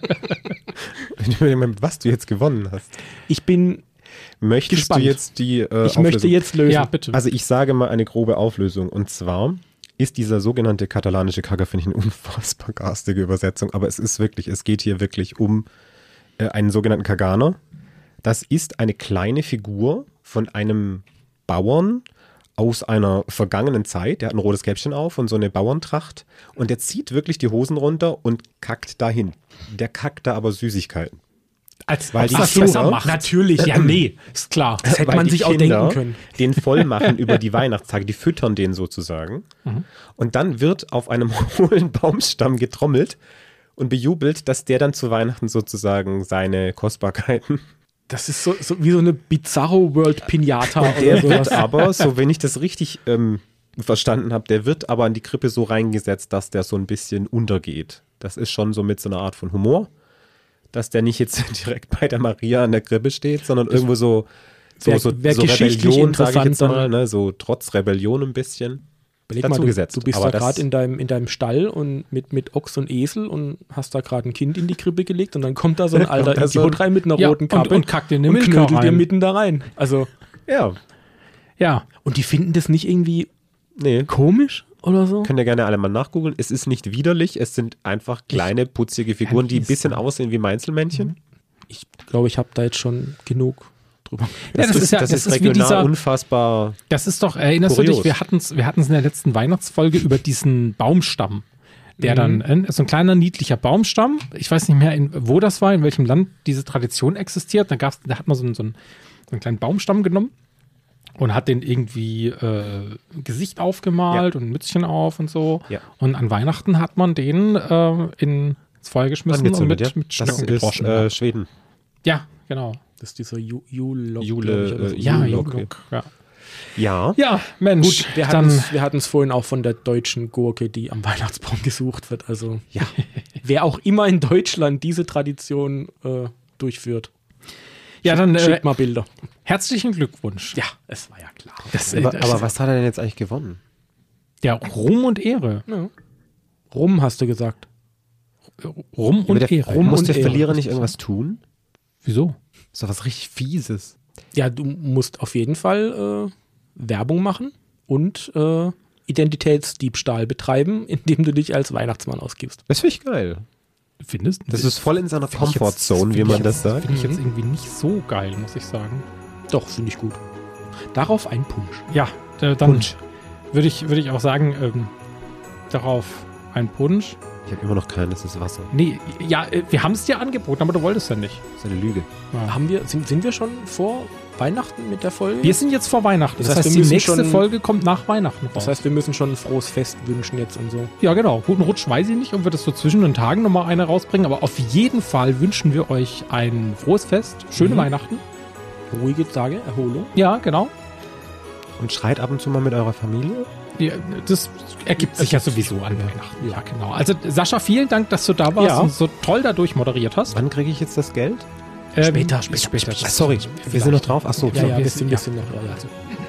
Was du jetzt gewonnen hast. Ich bin Möchtest gespannt. du jetzt die Ich Auflösung? möchte jetzt lösen. Ja, bitte. Also ich sage mal eine grobe Auflösung. Und zwar ist dieser sogenannte katalanische Kagger, finde ich, eine unfassbar garstige Übersetzung. Aber es geht hier wirklich um einen sogenannten Kaganer. Das ist eine kleine Figur von einem Bauern aus einer vergangenen Zeit. Der hat ein rotes Käppchen auf und so eine Bauerntracht. Und der zieht wirklich die Hosen runter und kackt dahin. Der kackt da aber Süßigkeiten. Weil die das Kinder- besser macht. Natürlich. Ja, nee, ist klar. Das hätte Weil man die sich auch Kinder denken können. Den voll machen über die Weihnachtstage. Die füttern den sozusagen. Und dann wird auf einem hohlen Baumstamm getrommelt und bejubelt, dass der dann zu Weihnachten sozusagen seine Kostbarkeiten. Das ist so wie so eine Bizarro World Pinata Und der oder wird sowas. aber, so wenn ich das richtig verstanden habe, der wird aber an die Krippe so reingesetzt, dass der so ein bisschen untergeht. Das ist schon so mit so einer Art von Humor, dass der nicht jetzt direkt bei der Maria an der Krippe steht, sondern irgendwo so wär geschichtlich Rebellion, sage ich jetzt interessant, mal, ne? So trotz Rebellion ein bisschen. Überleg mal, dazugesetzt. du bist Aber da das- gerade in deinem Stall und mit Ochs und Esel und hast da gerade ein Kind in die Krippe gelegt und dann kommt da so ein alter da so ein- Idiot rein mit einer Ja, roten Kappe und kackt in den und Milka knödelt dir rein. mitten da rein. Also, Ja, Ja. und die finden das nicht irgendwie nee. komisch oder so? Könnt ihr gerne alle mal nachgoogeln. Es ist nicht widerlich, es sind einfach kleine, putzige Figuren, die ein bisschen aussehen wie Meinzelmännchen. Ich glaube, ich habe da jetzt schon genug drüber. Ja, das ist ja- das das ist ist wie regional dieser- unfassbar. Das ist doch, erinnerst du Kurios. dich, wir hatten's in der letzten Weihnachtsfolge über diesen Baumstamm, der dann, so ein kleiner niedlicher Baumstamm, ich weiß nicht mehr, wo das war, in welchem Land diese Tradition existiert, da hat man so einen kleinen Baumstamm genommen und hat den irgendwie Gesicht aufgemalt und ein Mützchen auf und so. Ja. Und an Weihnachten hat man den ins Feuer geschmissen und mit Das Stöcken ist gedroschen. Schweden. Ja, genau. Das ist dieser Julok. Jule, glaub ich, oder so. Ja, Julok. Julok, ja. Ja. Ja, Mensch, Gut, wir dann hatten es vorhin auch von der deutschen Gurke, die am Weihnachtsbaum gesucht wird. Also, wer auch immer in Deutschland diese Tradition durchführt, ja, dann schickt mal Bilder. herzlichen Glückwunsch. Ja, es war ja klar. Aber was hat er denn jetzt eigentlich gewonnen? Ja, Ruhm und Ehre. Rum hast du gesagt. Ruhm und der, Ehre. muss und der Ehre. Verlierer nicht irgendwas tun? Wieso? Das ist doch was richtig Fieses. Ja, du musst auf jeden Fall Werbung machen und Identitätsdiebstahl betreiben, indem du dich als Weihnachtsmann ausgibst. Das finde ich geil. Findest du? Das ist voll in seiner Find ich jetzt- Comfortzone, wie find man ich das jetzt- sagt. Finde ich jetzt irgendwie nicht so geil, muss ich sagen. Doch, finde ich gut. Darauf ein Punsch. Ja, dann würde ich auch sagen, darauf ein Punsch. Ich habe immer noch keinen, das ist Wasser. Nee, ja, wir haben es dir angeboten, aber du wolltest ja nicht. Das ist eine Lüge. Ja. Sind wir schon vor Weihnachten mit der Folge? Wir sind jetzt vor Weihnachten. Das, Das heißt, heißt, wir die müssen nächste schon- Folge kommt nach Weihnachten raus. Das heißt, wir müssen schon ein frohes Fest wünschen jetzt und so. Ja, genau. Guten Rutsch weiß ich nicht, ob wir das so zwischen den Tagen nochmal eine rausbringen, aber auf jeden Fall wünschen wir euch ein frohes Fest, schöne Weihnachten. Ruhige Tage, Erholung. Ja, genau. Und schreit ab und zu mal mit eurer Familie? Ja, das ergibt sich ja sowieso an Weihnachten. Ja, genau. Also Sascha, vielen Dank, dass du da warst Ja. und so toll dadurch moderiert hast. Wann kriege ich jetzt das Geld? Später. Ach, sorry, wir sind noch drauf. Ach so, Ja, so. ja, wir wir sind- sind noch. Ja, ja.